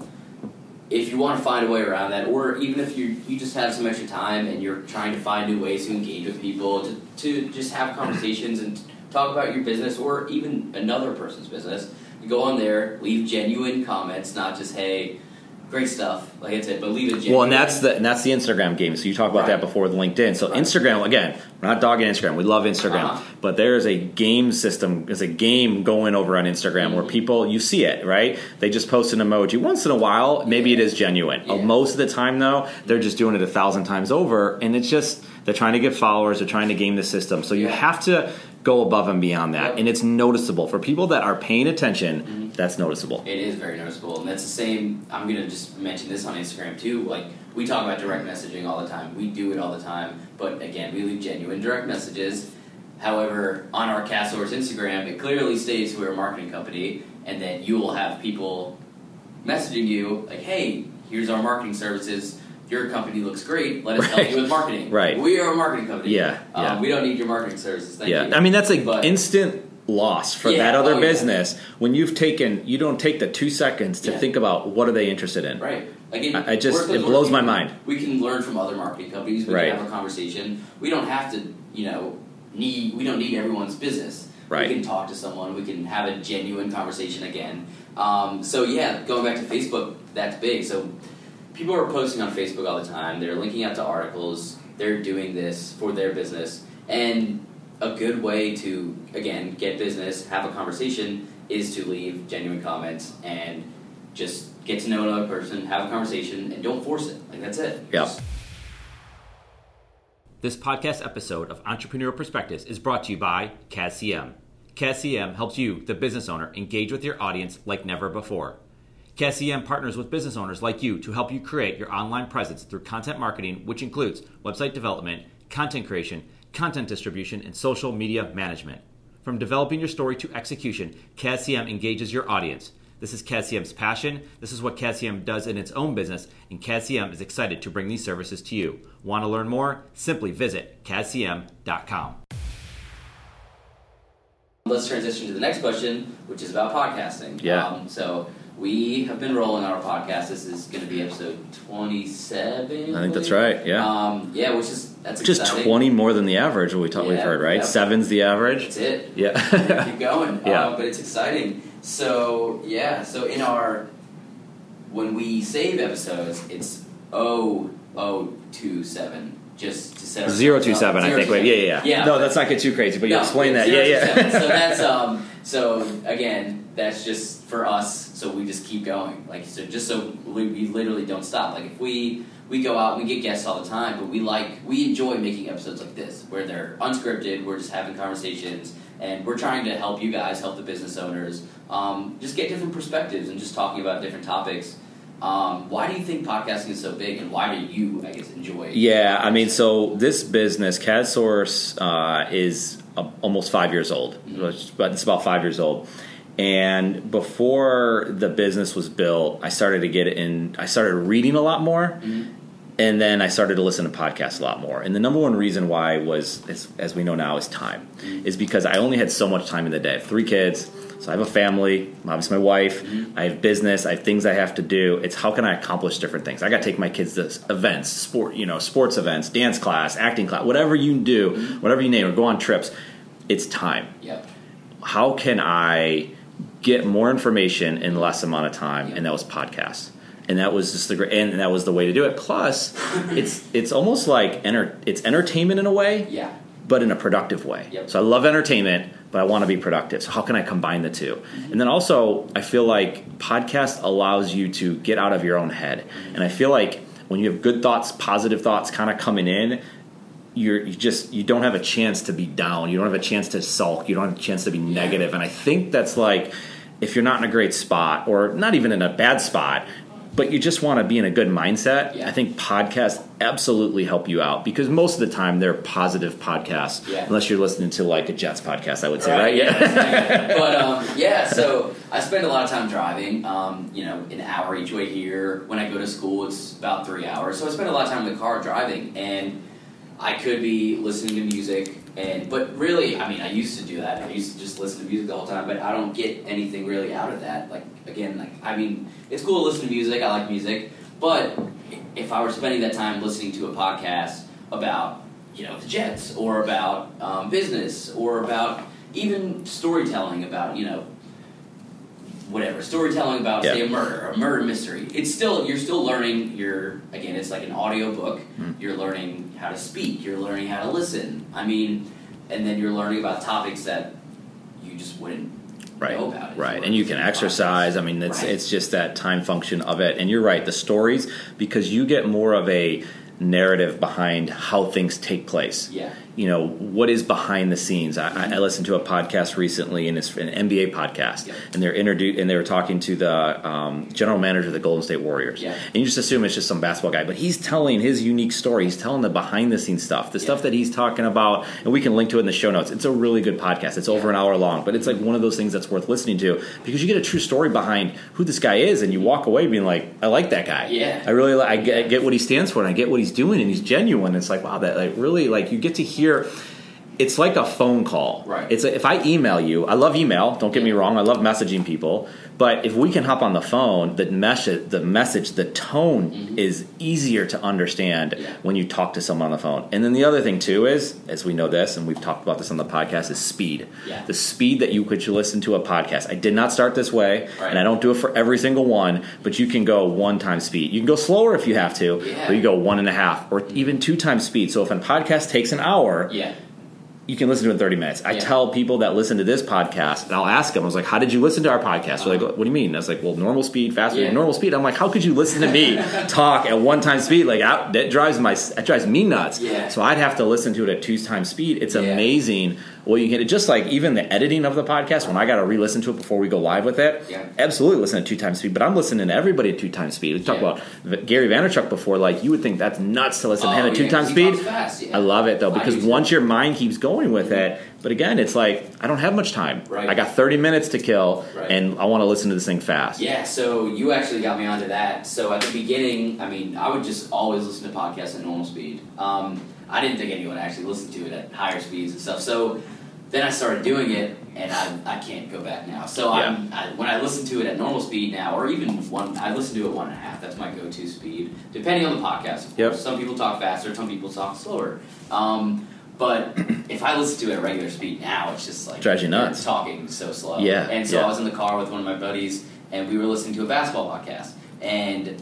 if you want to find a way around that, or even if you just have some extra time and you're trying to find new ways to engage with people, to just have conversations and talk about your business or even another person's business, you go on there, leave genuine comments, not just, hey, great stuff, like I said, but leave it genuine. Well, and that's the Instagram game. So you talked about that before with LinkedIn. So Instagram, again, we're not dogging Instagram. We love Instagram. But there is a game system. There's a game going over on Instagram where people, you see it, right? They just post an emoji. Once in a while, maybe it is genuine. Yeah. Most of the time, though, they're just doing it 1,000 times over. And it's just, they're trying to get followers. They're trying to game the system. So you have to go above and beyond that. Yep. And it's noticeable. For people that are paying attention, that's noticeable. It is very noticeable. And that's the same, I'm going to just mention this on Instagram too. Like, we talk about direct messaging all the time. We do it all the time. But again, we leave genuine direct messages. However, on our CastSource Instagram, it clearly states we're a marketing company, and then you will have people messaging you like, hey, here's our marketing services. Your company looks great. Let us help you with marketing. Right. We are a marketing company. Yeah. We don't need your marketing services. Thank you. I mean, that's an instant loss for that other business when you don't take the 2 seconds to think about what are they interested in. Right. Again, it blows my mind. We can learn from other marketing companies. We can have a conversation. We don't have to, we don't need everyone's business. Right. We can talk to someone. We can have a genuine conversation again. Going back to Facebook, that's big. So people are posting on Facebook all the time. They're linking out to articles. They're doing this for their business. And a good way to, again, get business, have a conversation, is to leave genuine comments and just get to know another person, have a conversation, and don't force it. Like, that's it. Yeah. This podcast episode of Entrepreneurial Perspectives is brought to you by CAD-CM. CAD-CM helps you, the business owner, engage with your audience like never before. CAD-CM partners with business owners like you to help you create your online presence through content marketing, which includes website development, content creation, content distribution, and social media management. From developing your story to execution, CAD-CM engages your audience. This is CAD-CM's passion. This is what CAD-CM does in its own business, and CAD-CM is excited to bring these services to you. Want to learn more? Simply visit cadcm.com. Let's transition to the next question, which is about podcasting. Yeah. So we have been rolling our podcast. This is going to be episode 27. I think that's right. Yeah. That's just exciting. 20 more than the average. We've heard, right? Yep. 7's the average. That's it. Yeah. Keep going. Yeah. But it's exciting. So when we save episodes, it's 0027. Just to set 027, I think. Wait, yeah. No, let's not get too crazy, but you explain that. 027. So that's so again, that's just for us. So we just keep going, so we literally don't stop. Like if we go out and we get guests all the time, but we enjoy making episodes like this where they're unscripted. We're just having conversations, and we're trying to help you guys, help the business owners, just get different perspectives and just talking about different topics. Why do you think podcasting is so big, and why do you, enjoy it? Yeah, so this business, CADSource, is almost 5 years old, but it's about 5 years old. And before the business was built, I started reading a lot more, and then I started to listen to podcasts a lot more. And the number one reason why was, as we know now, is time. Is because I only had so much time in the day. I have 3 kids. So I have a family, obviously my wife, I have business, I have things I have to do. It's how can I accomplish different things? I got to take my kids to events, sports events, dance class, acting class, whatever you do, whatever you name, or go on trips. It's time. Yep. How can I get more information in less amount of time? Yep. And that was podcasts. And that was just and that was the way to do it. Plus, it's almost like it's entertainment in a way. Yeah. But in a productive way. Yep. So I love entertainment, but I want to be productive. So how can I combine the two? And then also, I feel like podcast allows you to get out of your own head. And I feel like when you have good thoughts, positive thoughts kind of coming in, you don't have a chance to be down. You don't have a chance to sulk. You don't have a chance to be negative. And I think that's like, if you're not in a great spot, or not even in a bad spot, but you just want to be in a good mindset, I think podcasts absolutely help you out, because most of the time they're positive podcasts, unless you're listening to like a Jets podcast, I would say, right? But so I spend a lot of time driving, an hour each way here. When I go to school, it's about 3 hours. So I spend a lot of time in the car driving, and I could be listening to music, but really, I used to do that. I used to just listen to music the whole time, but I don't get anything really out of that. It's cool to listen to music. I like music, but if I were spending that time listening to a podcast about, the Jets, or about business, or about even storytelling about, storytelling about, say, a murder mystery. You're still learning it's like an audio book. You're learning how to speak. You're learning how to listen. And then you're learning about topics that you just wouldn't know about. Right, and you can exercise. It's just that time function of it. And you're right, the stories, because you get more of a narrative behind how things take place. Yeah. What is behind the scenes. I listened to a podcast recently, and it's an NBA podcast, and they were talking to the general manager of the Golden State Warriors. Yeah. And you just assume it's just some basketball guy, but he's telling his unique story. He's telling the behind the scenes stuff, the stuff that he's talking about, and we can link to it in the show notes. It's a really good podcast. It's over an hour long, but it's like one of those things that's worth listening to, because you get a true story behind who this guy is, and you walk away being like, I like that guy. Yeah. I get what he stands for, and I get what he's doing, and he's genuine. It's like, wow, that really you get to hear. It's like a phone call. Right. It's if I email you, I love email. Don't get me wrong. I love messaging people. But if we can hop on the phone, the message, the tone is easier to understand when you talk to someone on the phone. And then the other thing too is, as we know this, and we've talked about this on the podcast, is speed. Yeah. The speed that you could listen to a podcast. I did not start this way, and I don't do it for every single one. But you can go 1 time speed. You can go slower if you have to, or you go 1.5, or even 2 times speed. So if a podcast takes an hour. you can listen to it in 30 minutes. I tell people that listen to this podcast, and I'll ask them, I was like, how did you listen to our podcast? They're like, what do you mean? And I was like, well, normal speed, fast speed, normal speed. I'm like, how could you listen to me talk at 1 time speed? Like, that drives me nuts. Yeah. So I'd have to listen to it at 2 times speed. It's amazing what you get. Just like even the editing of the podcast, when I got to re-listen to it before we go live with it, absolutely listen at 2 times speed. But I'm listening to everybody at 2 times speed. We talked about Gary Vaynerchuk before. Like, you would think that's nuts to listen to him at 2 times speed. I love it, though, because once your mind keeps going with it, but again, it's like, I don't have much time. Right. I got 30 minutes to kill, and I want to listen to this thing fast. Yeah, so you actually got me onto that. So at the beginning, I mean, I would just always listen to podcasts at normal speed. I didn't think anyone actually listened to it at higher speeds and stuff. So then I started doing it, and I can't go back now. So when I listen to it at normal speed now, or even I listen to it 1.5. That's my go-to speed, depending on the podcast. Of course. Some people talk faster, some people talk slower. But if I listen to it at regular speed now, it's just like drives you nuts. Talking so slow. Yeah. And so I was in the car with one of my buddies, and we were listening to a basketball podcast, and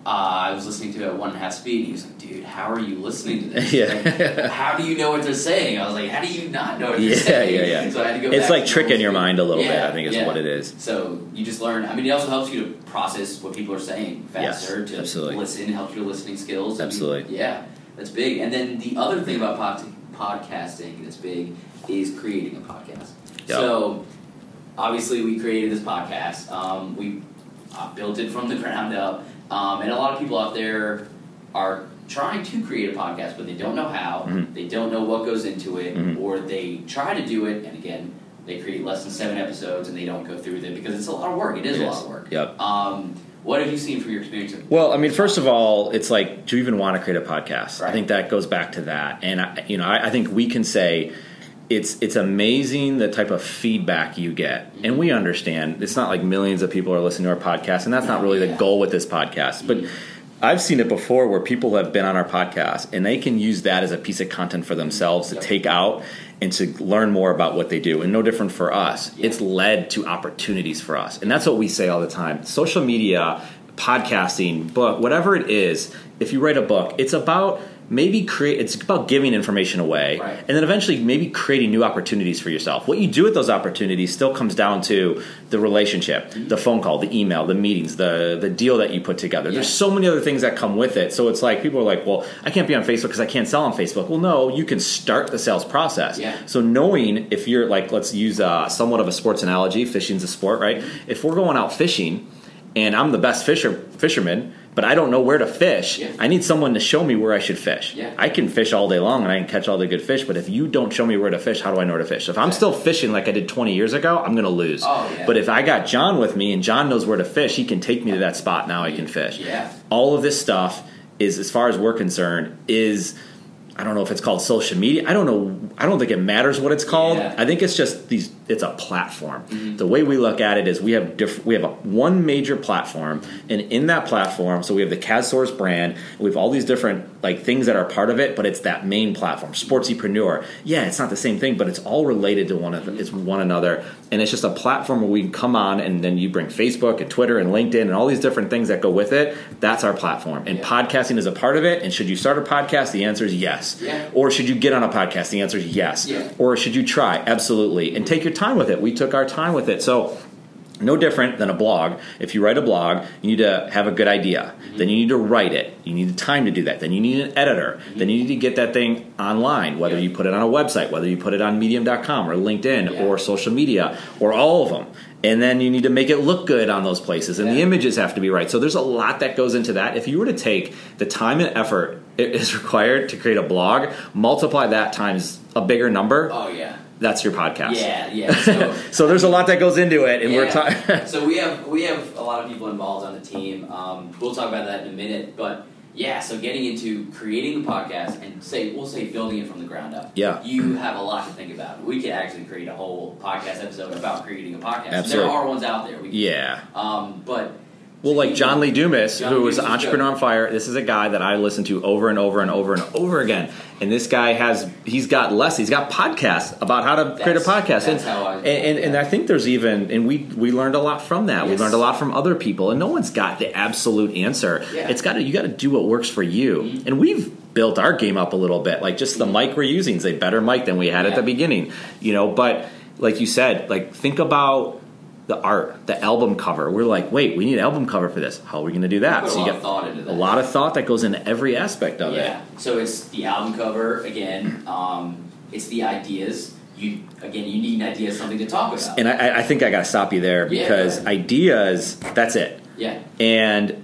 I was listening to it at 1.5 speed. He was like, "Dude, how are you listening to this? Like, how do you know what they're saying?" I was like, "How do you not know what they're saying?" Yeah. So I had to go. It's back like to tricking your speed. mind a little bit. I think is what it is. So you just learn. I mean, it also helps you to process what people are saying faster. To listen, helps your listening skills. Absolutely. That's big. And then the other thing about podcasting that's big is creating a podcast. So obviously we created this podcast. We built it from the ground up. And a lot of people out there are trying to create a podcast, but they don't know how. They don't know what goes into it, or they try to do it, and again, they create less than 7 episodes, and they don't go through with it because it's a lot of work. It is a lot of work. What have you seen from your experience? Well, I mean, first of all, it's like, do you even want to create a podcast? I think that goes back to that. And, I think we can say it's amazing the type of feedback you get. And we understand it's not like millions of people are listening to our podcast, and that's not really the goal with this podcast. But I've seen it before where people have been on our podcast, and they can use that as a piece of content for themselves to take out and to learn more about what they do. And no different for us. It's led to opportunities for us. And that's what we say all the time. Social media, podcasting, book, whatever it is, if you write a book, it's about it's about giving information away, and then eventually maybe creating new opportunities for yourself. What you do with those opportunities still comes down to the relationship, the phone call, the email, the meetings, the deal that you put together. There's so many other things that come with it. So it's like, people are like, well, I can't be on Facebook because I can't sell on Facebook. Well, no, you can start the sales process. So knowing, if you're like, let's use somewhat of a sports analogy, fishing's a sport, right? If we're going out fishing and I'm the best fisherman, but I don't know where to fish, I need someone to show me where I should fish. I can fish all day long and I can catch all the good fish, but if you don't show me where to fish, how do I know where to fish? So if I'm still fishing like I did 20 years ago, I'm going to lose. But if I got John with me and John knows where to fish, he can take me to that spot, now I can fish. All of this stuff is, as far as we're concerned, is, I don't know if it's called social media. I don't know. I don't think it matters what it's called. I think it's just it's a platform. The way we look at it is we have one major platform, and in that platform, so we have the CASSource brand. We have all these different things that are part of it, but it's that main platform, Sportsepreneur. It's not the same thing, but it's all related to one another, and it's just a platform where we can come on, and then you bring Facebook and Twitter and LinkedIn and all these different things that go with it. That's our platform, and podcasting is a part of it. And should you start a podcast? The answer is yes. Or should you get on a podcast? The answer is yes. Or should you try? Absolutely. And take your time with it. We took our time with it. So no different than a blog. If you write a blog, you need to have a good idea. Then you need to write it. You need the time to do that. Then you need an editor. Then you need to get that thing online, whether you put it on a website, whether you put it on medium.com or LinkedIn or social media or all of them. And then you need to make it look good on those places, and the images have to be right. So there's a lot that goes into that. If you were to take the time and effort it is required to create a blog, multiply that times a bigger number. That's your podcast. So there's a lot that goes into it, and we're talking. So we have a lot of people involved on the team. We'll talk about that in a minute, but. So getting into creating the podcast and we'll say building it from the ground up. You have a lot to think about. We could actually create a whole podcast episode about creating a podcast. Absolutely. There are ones out there. But well, like John Lee Dumas, who was Entrepreneur on Fire. This is a guy that I listen to over and over and over and over again. And this guy he's got podcasts about how to create a podcast. And I think there's even, and we learned a lot from that. We learned a lot from other people, and no one's got the absolute answer. You got to do what works for you. And we've built our game up a little bit. Like just the mic we're using is a better mic than we had at the beginning, but like you said, like think about the art, the album cover. We're like, wait, we need an album cover for this. How are we going to do that? So you get thought into that. A lot of thought that goes into every aspect of it. Yeah. So it's the album cover again. It's the ideas. You need an idea, something to talk about. And I think I got to stop you there because ideas. That's it. Yeah. And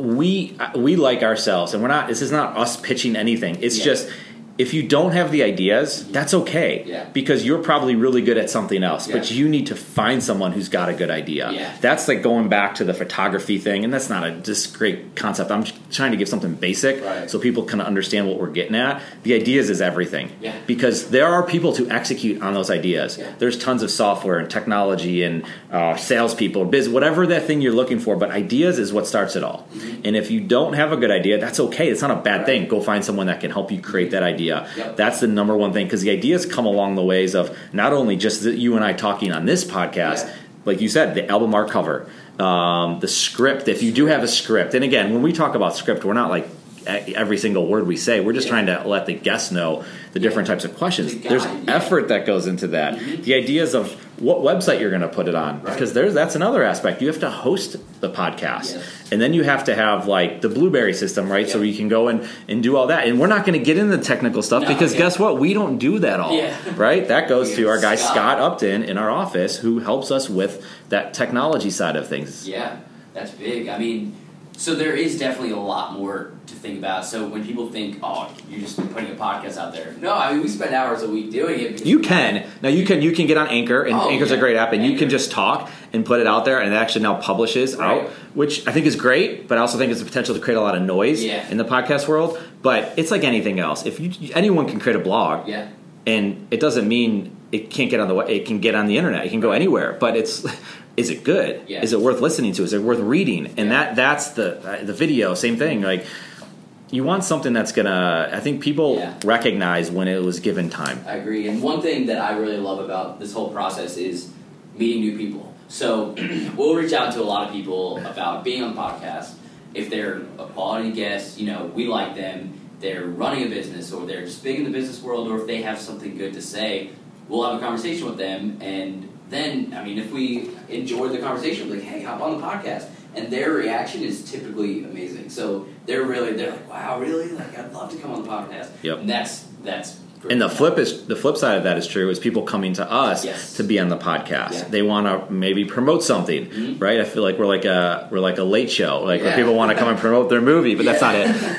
we like ourselves, and we're not. This is not us pitching anything. It's just. If you don't have the ideas, that's okay because you're probably really good at something else, but you need to find someone who's got a good idea. Yeah. That's like going back to the photography thing, and that's not a just great concept. I'm trying to give something basic so people can understand what we're getting at. The ideas is everything because there are people to execute on those ideas. Yeah. There's tons of software and technology and salespeople, whatever that thing you're looking for, but ideas is what starts it all. Mm-hmm. And if you don't have a good idea, that's okay. It's not a bad thing. Go find someone that can help you create that idea. Yep. That's the number one thing because the ideas come along the ways of not only just you and I talking on this podcast, like you said, the album art cover, the script. If you do have a script, and again, when we talk about script, we're not like every single word we say. We're just trying to let the guests know the different types of questions. There's effort that goes into that. Mm-hmm. The ideas of what website you're going to put it on because that's another aspect. You have to host the podcast. And then you have to have like the Blueberry system, right? So you can go and do all that. And we're not going to get into the technical stuff because guess what? We don't do that all, right? That goes to our guy Scott Upton in our office who helps us with that technology side of things. Yeah, that's big. I mean, so there is definitely a lot more to think about. So when people think, oh, you're just putting a podcast out there. No, I mean, we spend hours a week doing it. You can. Now, you can get on Anchor, and Anchor's a great app, and you can just talk and put it out there, and it actually now publishes out, which I think is great, but I also think it's the potential to create a lot of noise in the podcast world. But it's like anything else. If anyone can create a blog, and it doesn't mean it can't get on it can get on the internet. It can go anywhere, but it's... Is it good? Yeah. Is it worth listening to? Is it worth reading? And that's the video. Same thing. Like you want something that's gonna. I think people recognize when it was given time. I agree. And one thing that I really love about this whole process is meeting new people. So we'll reach out to a lot of people about being on the podcast. If they're a quality guest, we like them. They're running a business, or they're just big in the business world, or if they have something good to say, we'll have a conversation with them and. Then, I mean, if we enjoy the conversation, we're like, hey, hop on the podcast. And their reaction is typically amazing. So they're like, wow, really? Like, I'd love to come on the podcast. Yep. And that's great. And the flip side of that is true is people coming to us to be on the podcast. Yeah. They want to maybe promote something, right? I feel like we're like a late show, like where people want to come and promote their movie, but that's not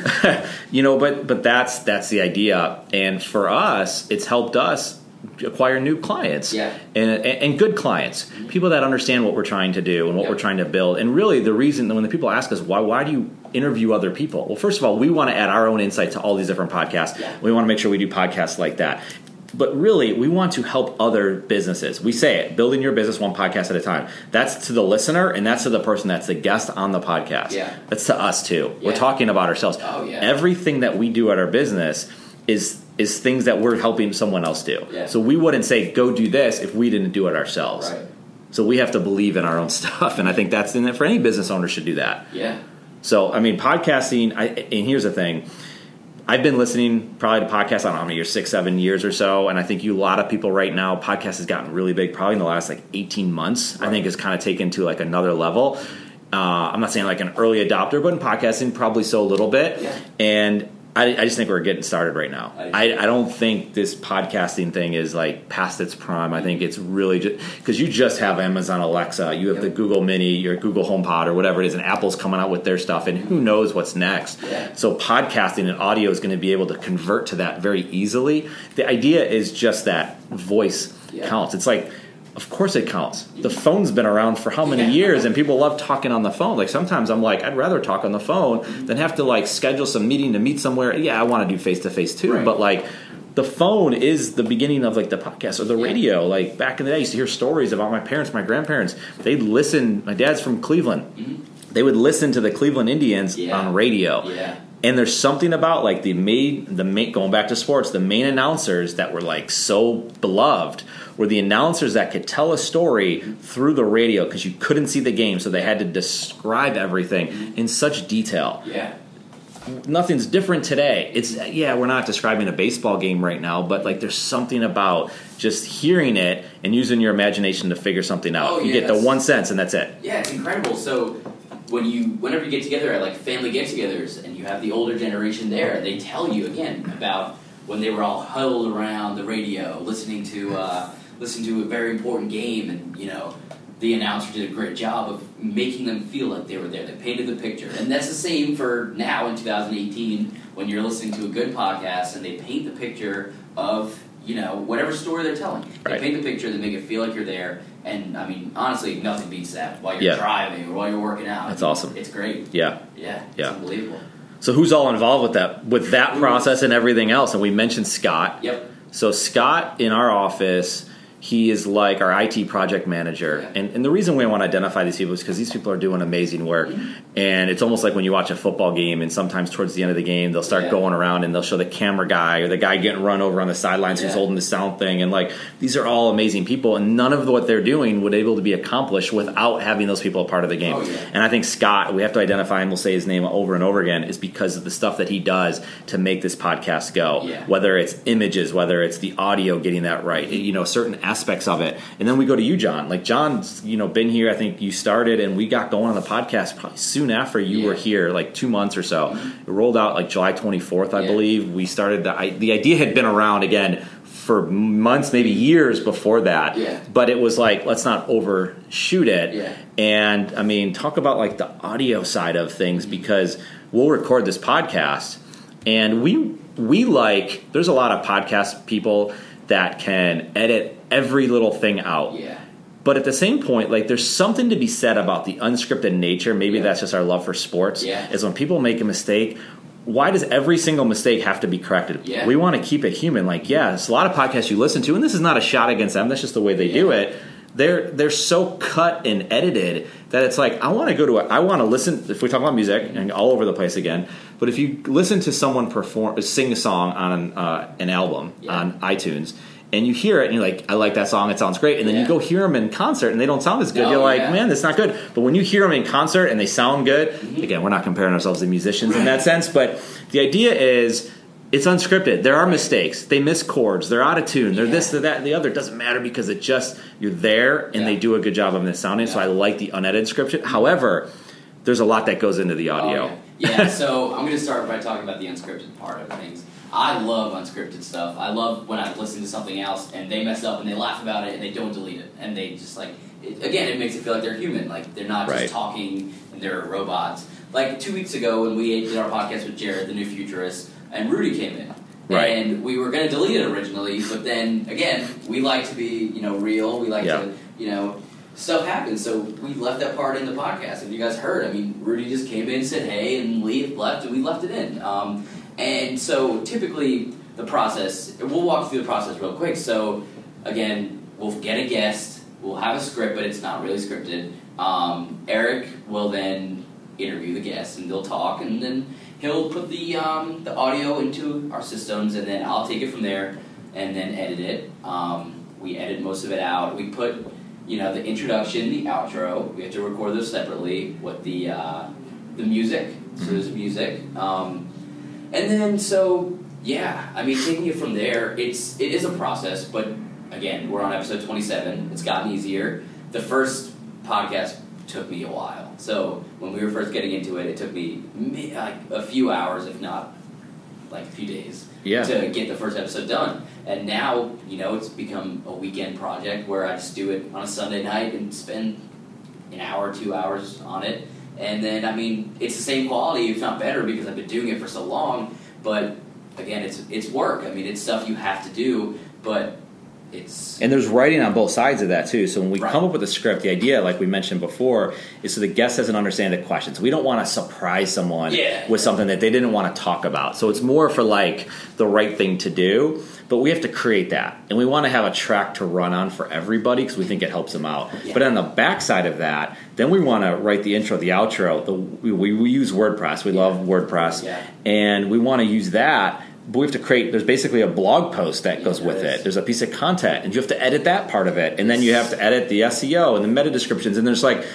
it. But that's the idea. And for us, it's helped us acquire new clients and good clients, people that understand what we're trying to do and what we're trying to build. And really the reason that when the people ask us, why do you interview other people? Well, first of all, we want to add our own insight to all these different podcasts. Yeah. We want to make sure we do podcasts like that. But really, we want to help other businesses. We say it, building your business one podcast at a time. That's to the listener, and that's to the person that's the guest on the podcast. Yeah. That's to us, too. Yeah. We're talking about ourselves. Oh, yeah. Everything that we do at our business is things that we're helping someone else do. Yeah. So we wouldn't say, go do this if we didn't do it ourselves. Right. So we have to believe in our own stuff, and I think that's in it for any business owner should do that. Yeah. So, I mean, podcasting, and here's the thing. I've been listening probably to podcasts, I don't know how many years, 6-7 years or so, and I think a lot of people right now, podcast has gotten really big probably in the last 18 months. Right. I think it's kind of taken to another level. I'm not saying an early adopter, but in podcasting probably so a little bit. Yeah. And I just think we're getting started right now. I don't think this podcasting thing is past its prime. I think it's really just because you just have Amazon Alexa, you have the Google Mini, your Google HomePod or whatever it is, and Apple's coming out with their stuff, and who knows what's next. Yeah. So podcasting and audio is going to be able to convert to that very easily. The idea is just that voice counts. It's of course it counts. The phone's been around for how many years, and people love talking on the phone. Sometimes I'm I'd rather talk on the phone than have to schedule some meeting to meet somewhere. Yeah, I want to do face-to-face too, right. But the phone is the beginning of the podcast or the radio. Back in the day, I used to hear stories about my parents, my grandparents. They'd listen. My dad's from Cleveland. Mm-hmm. They would listen to the Cleveland Indians on radio. Yeah. And there's something about the main going back to sports, the main announcers that were so beloved were the announcers that could tell a story through the radio because you couldn't see the game, so they had to describe everything in such detail. Yeah. nothing's different today. It's we're not describing a baseball game right now, but like there's something about just hearing it and using your imagination to figure something out. You get the one sense and that's it. Yeah, it's incredible. So whenever you get together at like family get-togethers and you have the older generation there, they tell you again about when they were all huddled around the radio listening to a very important game, and the announcer did a great job of making them feel like they were there. They painted the picture. And that's the same for now in 2018 when you're listening to a good podcast and they paint the picture of, whatever story they're telling. They paint the picture, they make it feel like you're there. And, I mean, honestly, nothing beats that while you're driving or while you're working out. That's awesome. It's great. Yeah. It's unbelievable. So who's all involved with that process and everything else? And we mentioned Scott. Yep. So Scott in our office, he is like our IT project manager. Yeah. And the reason we want to identify these people is because these people are doing amazing work. Mm-hmm. And it's almost like when you watch a football game and sometimes towards the end of the game, they'll start going around and they'll show the camera guy or the guy getting run over on the sidelines who's holding the sound thing. And like, these are all amazing people. And none of what they're doing would be able to be accomplished without having those people a part of the game. And I think Scott, we have to identify, and we'll say his name over and over again, is because of the stuff that he does to make this podcast go. Yeah. Whether it's images, whether it's the audio, getting that right, certain aspects of it. And then we go to you, John. Like John's, been here. I think you started, and we got going on the podcast probably soon after you were here, like 2 months or so. It rolled out like July 24th, I believe. We started the idea had been around again for months, maybe years before that. Yeah. But it was like, let's not overshoot it. Yeah. And I mean, talk about like the audio side of things, because we'll record this podcast, and we like, there's a lot of podcast people that can edit every little thing out. Yeah. But at the same point, like there's something to be said about the unscripted nature. Maybe that's just our love for sports. Yeah. Is when people make a mistake, why does every single mistake have to be corrected? Yeah. We want to keep it human. Like, there's a lot of podcasts you listen to, and this is not a shot against them. That's just the way they do it. They're so cut and edited that it's like, I want to listen, if we talk about music, and all over the place again, but if you listen to someone sing a song on an album on iTunes, and you hear it, and you're like, I like that song, it sounds great. And then you go hear them in concert, and they don't sound as good. You're like, man, that's not good. But when you hear them in concert, and they sound good, again, we're not comparing ourselves to musicians in that sense, but the idea is, it's unscripted. There are mistakes. They miss chords. They're out of tune. They're this, they're that, and the other. It doesn't matter because you're there, and they do a good job of it sounding. So I like the unedited scripted. However, there's a lot that goes into the audio. So I'm going to start by talking about the unscripted part of things. I love unscripted stuff. I love when I listen to something else and they mess up and they laugh about it and they don't delete it. And they just it makes it feel like they're human. Like they're not just talking and they're robots. Like 2 weeks ago when we did our podcast with Jared, the new futurist, and Rudy came in. Right. And we were going to delete it originally, but then, again, we like to be, real. We like to, stuff happens. So we left that part in the podcast. If you guys heard, I mean, Rudy just came in, said hey, and left, and we left it in. And so typically the process, we'll walk through the process real quick. So, again, we'll get a guest. We'll have a script, but it's not really scripted. Eric will then interview the guest, and they'll talk, and then he'll put the audio into our systems, and then I'll take it from there and then edit it. We edit most of it out. We put, the introduction, the outro. We have to record those separately with the music. So there's music. And then, taking it from there, it is a process, but again, we're on episode 27. It's gotten easier. The first podcast took me a while. So when we were first getting into it, it took me like a few hours, if not like a few days, to get the first episode done. And now, it's become a weekend project where I just do it on a Sunday night and spend an hour, 2 hours on it. And then, it's the same quality, if not better, because I've been doing it for so long. But again, it's work. It's stuff you have to do, but and there's writing on both sides of that too. So when we come up with a script, the idea, like we mentioned before, is so the guest doesn't understand the questions. We don't want to surprise someone with something that they didn't want to talk about. So it's more for like the right thing to do, but we have to create that, and we want to have a track to run on for everybody because we think it helps them out. But on the backside of that, then we want to write the intro, the outro. We use WordPress. We love WordPress, and we want to use that. But we have to there's basically a blog post that goes with it. There's a piece of content, and you have to edit that part of it. And then you have to edit the SEO and the meta descriptions. And there's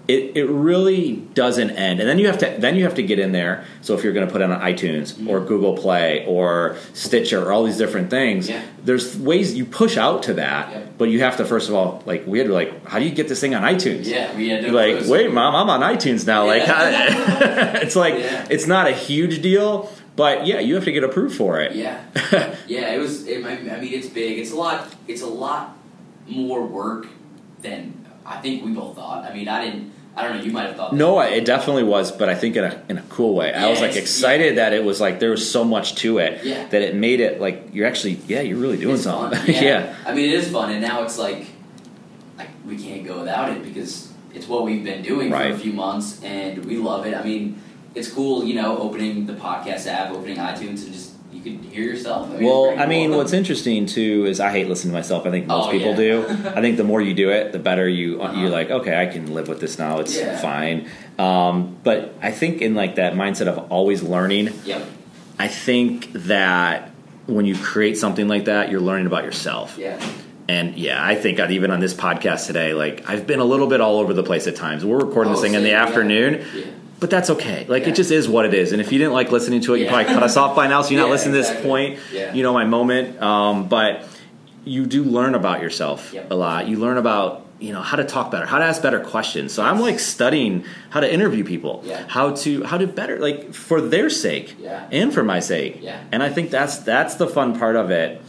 it really doesn't end. And then you have to get in there. So if you're going to put it on iTunes or Google Play or Stitcher or all these different things, there's ways you push out to that, but you have to, first of all, like, we had to, like, how do you get this thing on iTunes? Yeah, we had to like, wait, Mom, I'm on iTunes now. Like, it's like, it's not a huge deal, but yeah, you have to get approved for it. Yeah, yeah. I mean, it's big. It's a lot more work than I think we both thought. I mean, I don't know. You might have thought that. No, it definitely was, but I think in a cool way. I was like excited that it was like there was so much to it that it made it like you're actually you're really doing something. Yeah. I mean, it is fun, and now it's like we can't go without it because it's what we've been doing for a few months, and we love it. I mean, it's cool, opening the podcast app, opening iTunes, and just you can hear yourself. I mean, what's interesting too is I hate listening to myself. I think most people do. I think the more you do it, the better you're like, okay, I can live with this now. It's fine. But I think in like that mindset of always learning, I think that when you create something like that, you're learning about yourself. Yeah. And I think even on this podcast today, like I've been a little bit all over the place at times. We're recording this thing in the afternoon. Yeah. But that's okay. Like, it just is what it is. And if you didn't like listening to it, you probably cut us off by now, so you're not listening to this point. Yeah. My moment. But you do learn about yourself a lot. You learn about, how to talk better, how to ask better questions. So I'm, like, studying how to interview people, how to better, like, for their sake and for my sake. Yeah. And I think that's the fun part of it.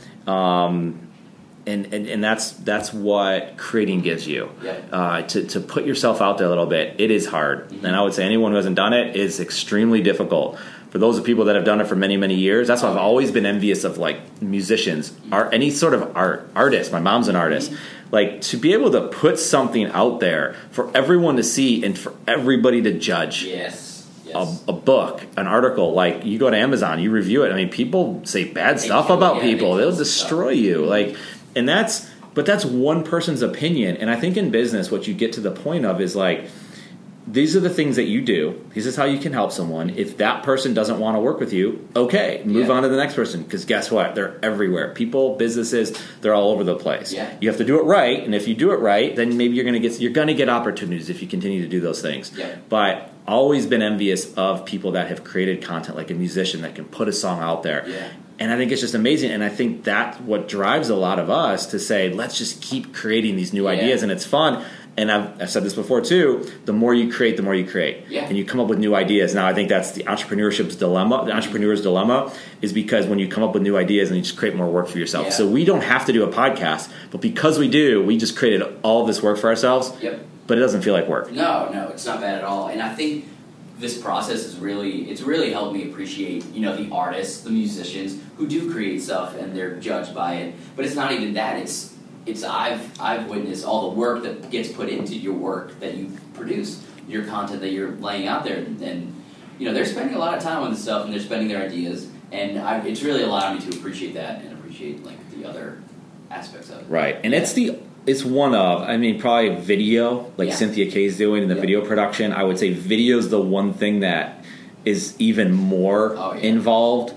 And that's what creating gives you. To put yourself out there a little bit, it is hard. And I would say anyone who hasn't done it is extremely difficult. For those of people that have done it for many, many years, that's why I've always been envious of like musicians, any sort of artist. My mom's an artist. Like to be able to put something out there for everyone to see and for everybody to judge. A book, an article, like you go to Amazon, you review it. I mean, people say bad stuff about people. They'll destroy you. Like, and that's one person's opinion. And I think in business, what you get to the point of is like, these are the things that you do. This is how you can help someone. If that person doesn't want to work with you, okay, move on to the next person. Because guess what? They're everywhere. People, businesses, they're all over the place. Yeah. You have to do it right, and if you do it right, then maybe you're going to get opportunities if you continue to do those things. Yeah. But always been envious of people that have created content, like a musician that can put a song out there. Yeah. And I think it's just amazing. And I think that's what drives a lot of us to say, let's just keep creating these new ideas, and it's fun. And I've said this before too, the more you create, the more you create. Yeah. And you come up with new ideas. Now I think that's the entrepreneur's dilemma is because when you come up with new ideas and you just create more work for yourself. Yeah. So we don't have to do a podcast, but because we do, we just created all this work for ourselves. Yep. But it doesn't feel like work. No, it's not bad at all. And I think this process is really helped me appreciate, the artists, the musicians who do create stuff and they're judged by it. But it's not even that. It's I've witnessed all the work that gets put into your work that you produce, your content that you're laying out there, and they're spending a lot of time on this stuff and they're spending their ideas, and it's really allowed me to appreciate that and appreciate like the other aspects of it. Right, and it's one of, probably video, like Cynthia Kay's doing in the video production. I would say video is the one thing that is even more involved,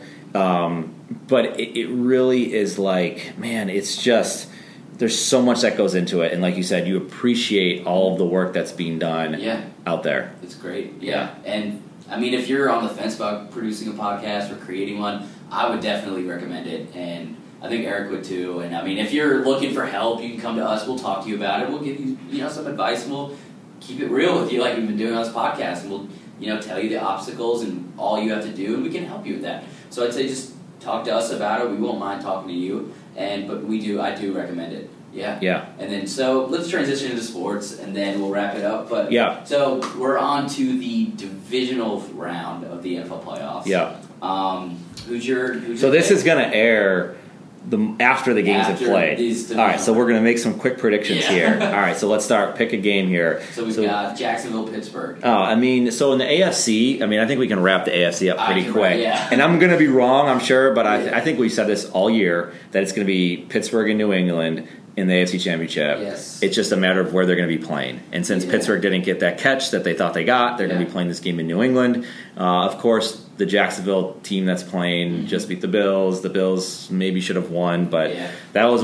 but it really is like, man, it's just. There's so much that goes into it, and like you said, you appreciate all of the work that's being done out there. It's great, and if you're on the fence about producing a podcast or creating one, I would definitely recommend it, and I think Eric would too. And if you're looking for help, you can come to us. We'll talk to you about it. We'll give you some advice, and we'll keep it real with you, like we've been doing on this podcast, and we'll tell you the obstacles and all you have to do, and we can help you with that. So I'd say just talk to us about it. We won't mind talking to you. But I do recommend it. Yeah. And then, so let's transition into sports, and then we'll wrap it up. But so we're on to the divisional round of the NFL playoffs. Yeah. Who's your So this is going to air after the games have played. All right, so we're going to make some quick predictions here. All right, so let's start. Pick a game here. So we've got Jacksonville, Pittsburgh. So in the AFC, I think we can wrap the AFC up pretty quick. And I'm going to be wrong, I'm sure, but I think we've said this all year, that it's going to be Pittsburgh and New England in the AFC Championship. Yes. It's just a matter of where they're going to be playing. And since Pittsburgh didn't get that catch that they thought they got, they're going to be playing this game in New England. Of course, the Jacksonville team that's playing just beat the Bills. The Bills maybe should have won, but that was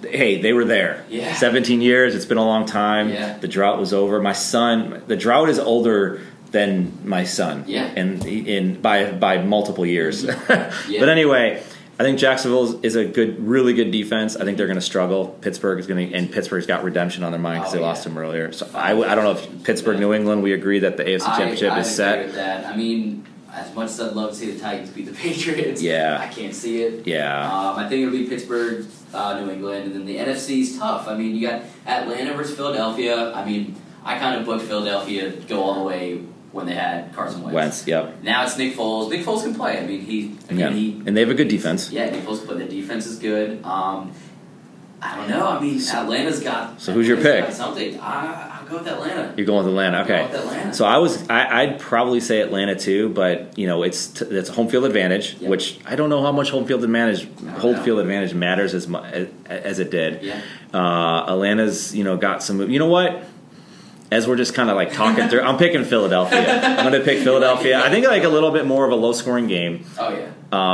hey, they were there. Yeah. 17 years. It's been a long time. Yeah. The drought was over. The drought is older than my son. Yeah. And by multiple years. But anyway, I think Jacksonville is a really good defense. I think they're going to struggle. Pittsburgh's got redemption on their mind because they lost him earlier. So I don't know if Pittsburgh, New England, we agree that the AFC Championship is set. I agree with that. I mean, as much as I'd love to see the Titans beat the Patriots, I can't see it. Yeah. I think it'll be Pittsburgh, New England, and then the NFC's tough. I mean, you got Atlanta versus Philadelphia. I mean, I kind of booked Philadelphia to go all the way when they had Carson Wentz. Yep. Now it's Nick Foles. Nick Foles can play. I mean, and they have a good defense. Yeah, Nick Foles can play. The defense is good. I don't know. I mean, Atlanta's got. So who's your pick? Something. I'll go with Atlanta. You're going with Atlanta. Okay. I'll go with Atlanta. So I'd probably say Atlanta too, but it's a home field advantage, which I don't know how much home field advantage matters as much as it did. Yeah. Atlanta's got some. You know what? As we're just kind of like talking through, I'm picking Philadelphia. I'm going to pick Philadelphia. I think like a little bit more of a low-scoring game. Oh yeah.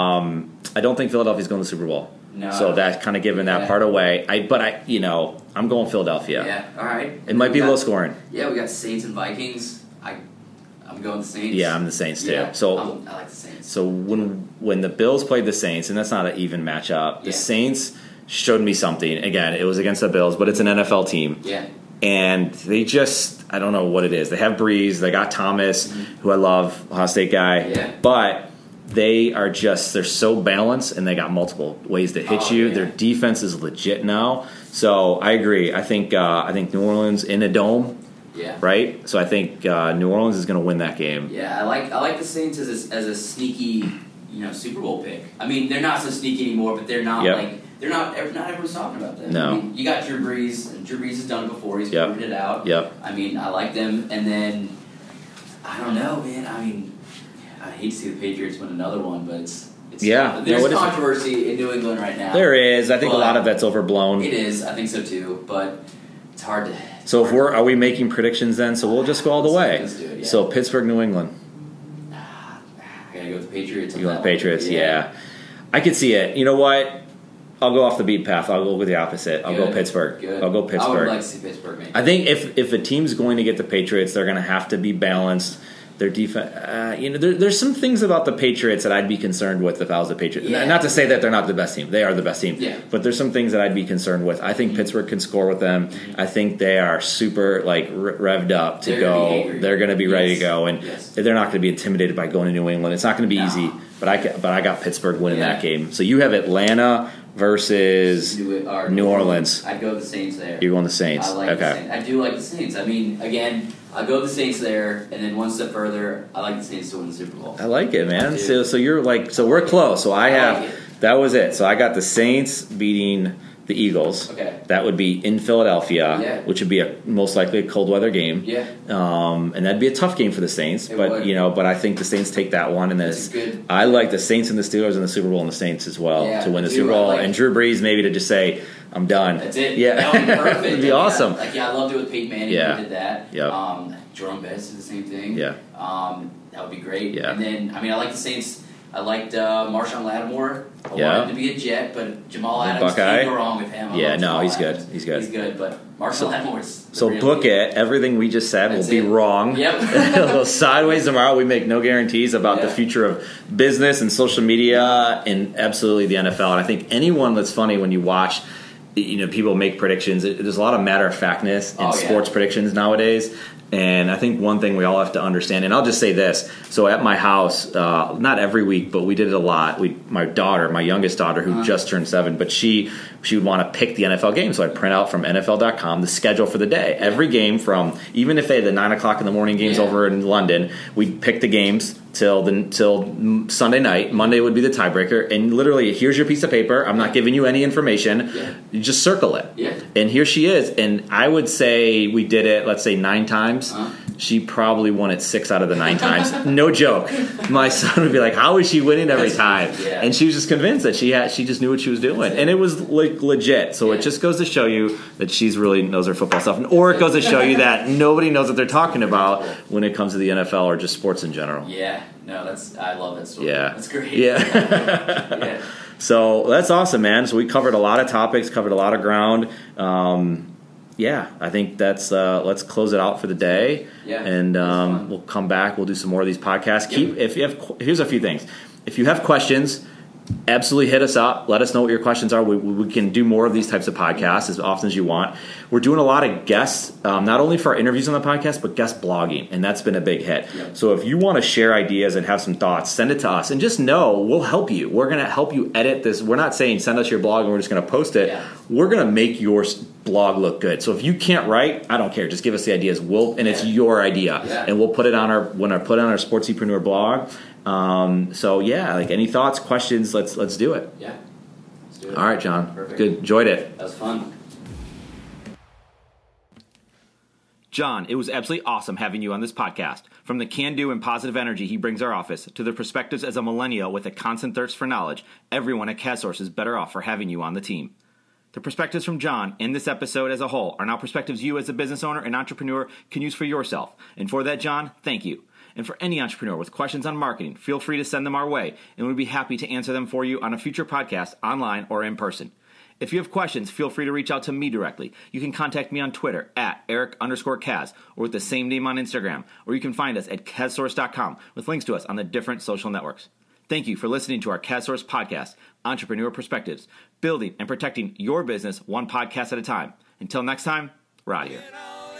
I don't think Philadelphia's going to the Super Bowl. No. So that's kind of giving that part away. I'm going Philadelphia. Yeah. All right. It might be low scoring. Yeah, we got Saints and Vikings. I'm going the Saints. Yeah, I'm the Saints too. Yeah, so I like the Saints. So when the Bills played the Saints, and that's not an even matchup, the Saints showed me something. Again, it was against the Bills, but it's an NFL team. Yeah. And they just, I don't know what it is. They have Breeze, they got Thomas, who I love, Ohio State guy. Yeah. But they're so balanced, and they got multiple ways to hit you. Yeah. Their defense is legit now. So I agree. I think New Orleans in a dome. Yeah. Right. So I think New Orleans is going to win that game. Yeah, I like the Saints as a sneaky, Super Bowl pick. I mean, they're not so sneaky anymore, but they're not not everyone's talking about them. No. I mean, you got Drew Brees, and Drew Brees has done it before. He's proven it out. Yep. I mean, I like them, and then I don't know, man. I mean, I hate to see the Patriots win another one, but it's there's controversy in New England right now. There is. I think a lot of that's overblown. It is. I think so too, but it's hard to. So are we making predictions then? So we'll just go all the way. Let's do it. Yeah. So Pittsburgh, New England. I gotta go with the Patriots. You want the Patriots? Yeah. I could see it. You know what? I'll go off the beat path. I'll go with the opposite. I'll go Pittsburgh. Good. I'll go Pittsburgh. I would like to see Pittsburgh make it. I think if a team's going to get the Patriots, they're going to have to be balanced. Their defense, there's some things about the Patriots that I'd be concerned with if I was the Patriots. Yeah. Not to say that they're not the best team; they are the best team. Yeah. But there's some things that I'd be concerned with. I think Pittsburgh can score with them. Mm-hmm. I think they are super revved up to go. They're going to be ready to go, and they're not going to be intimidated by going to New England. It's not going to be easy. But I got Pittsburgh winning that game. So you have Atlanta versus New Orleans. I'd go with the Saints there. You're going the Saints. I like the Saints. I do like the Saints. I mean, again, I'll go with the Saints there, and then one step further, I like the Saints to win the Super Bowl. I like it, man. So you're we're close. So that was it. So I got the Saints beating the Eagles. Okay. That would be in Philadelphia, which would be most likely a cold weather game. Yeah. And that'd be a tough game for the Saints, but I think the Saints take that one, and then I like the Saints and the Steelers in the Super Bowl and the Saints as well to win the Super Bowl, and Drew Brees maybe to just say I'm done. That's it. Yeah, that would be perfect. It'd be awesome. I loved it with Peyton Manning. Yeah. Who did that. Yeah. Jerome Bettis did the same thing. Yeah. That would be great. Yeah. And then I like the Saints. I liked Marshawn Lattimore. I wanted him to be a Jet, but Jamal Adams can't go wrong with him. He's good. He's good. He's good, but Marshawn Lattimore's book it. Everything we just said will be wrong. Yep. It'll sideways tomorrow. We make no guarantees about the future of business and social media and absolutely the NFL. And I think anyone that's funny when you watch people make predictions. There's a lot of matter of factness in sports predictions nowadays. And I think one thing we all have to understand, and I'll just say this. So at my house, not every week, but we did it a lot. My youngest daughter, who just turned 7, but she would want to pick the NFL game. So I'd print out from NFL.com the schedule for the day. Every game from, even if they had the 9 o'clock in the morning games over in London, we'd pick the games till Sunday night. Monday would be the tiebreaker. And literally, here's your piece of paper. I'm not giving you any information. Yeah. You just circle it. Yeah. And here she is. And I would say we did it, let's say 9 times. She probably won it 6 out of the 9 times. No joke. My son would be like, how is she winning every time? Yeah. And she was just convinced that she just knew what she was doing. And it was legit. So it just goes to show you that she's really knows her football stuff. Or it goes to show you that nobody knows what they're talking about when it comes to the NFL or just sports in general. Yeah. No, I love that story. Yeah. That's great. Yeah. Yeah. So that's awesome, man. So we covered a lot of topics, covered a lot of ground. I think that's let's close it out for the day. Yeah, and we'll come back. We'll do some more of these podcasts. Yep. Here's a few things. If you have questions, absolutely hit us up. Let us know what your questions are. We can do more of these types of podcasts as often as you want. We're doing a lot of guests, not only for our interviews on the podcast, but guest blogging, and that's been a big hit. Yep. So if you want to share ideas and have some thoughts, send it to us, and just know we'll help you. We're going to help you edit this. We're not saying send us your blog and we're just going to post it. Yeah. We're going to make your blog look good. So if you can't write, I don't care. Just give us the ideas. It's your idea, and we'll put it on our Sportsepreneur blog. Any thoughts, questions? Let's do it. Yeah. Let's do it. All right, John. Perfect. Good. Enjoyed it. That was fun. John, it was absolutely awesome having you on this podcast. From the can-do and positive energy he brings our office to the perspectives as a millennial with a constant thirst for knowledge, everyone at CADSource is better off for having you on the team. The perspectives from John and this episode as a whole are now perspectives you as a business owner and entrepreneur can use for yourself. And for that, John, thank you. And for any entrepreneur with questions on marketing, feel free to send them our way, and we'll be happy to answer them for you on a future podcast, online or in person. If you have questions, feel free to reach out to me directly. You can contact me on Twitter at Eric_Kaz or with the same name on Instagram, or you can find us at CADSource.com with links to us on the different social networks. Thank you for listening to our CADSource podcast, Entrepreneur Perspectives, building and protecting your business one podcast at a time. Until next time, we're out of here.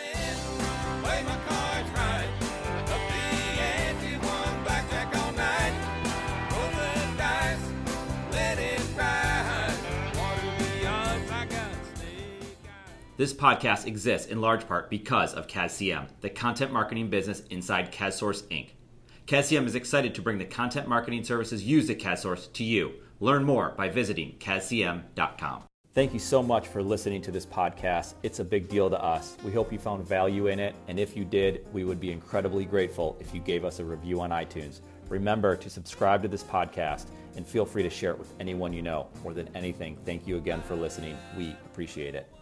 This podcast exists in large part because of CADCM, the content marketing business inside CADSource Inc. CADCM is excited to bring the content marketing services used at CADSource to you. Learn more by visiting CADCM.com. Thank you so much for listening to this podcast. It's a big deal to us. We hope you found value in it, and if you did, we would be incredibly grateful if you gave us a review on iTunes. Remember to subscribe to this podcast, and feel free to share it with anyone you know. More than anything, thank you again for listening. We appreciate it.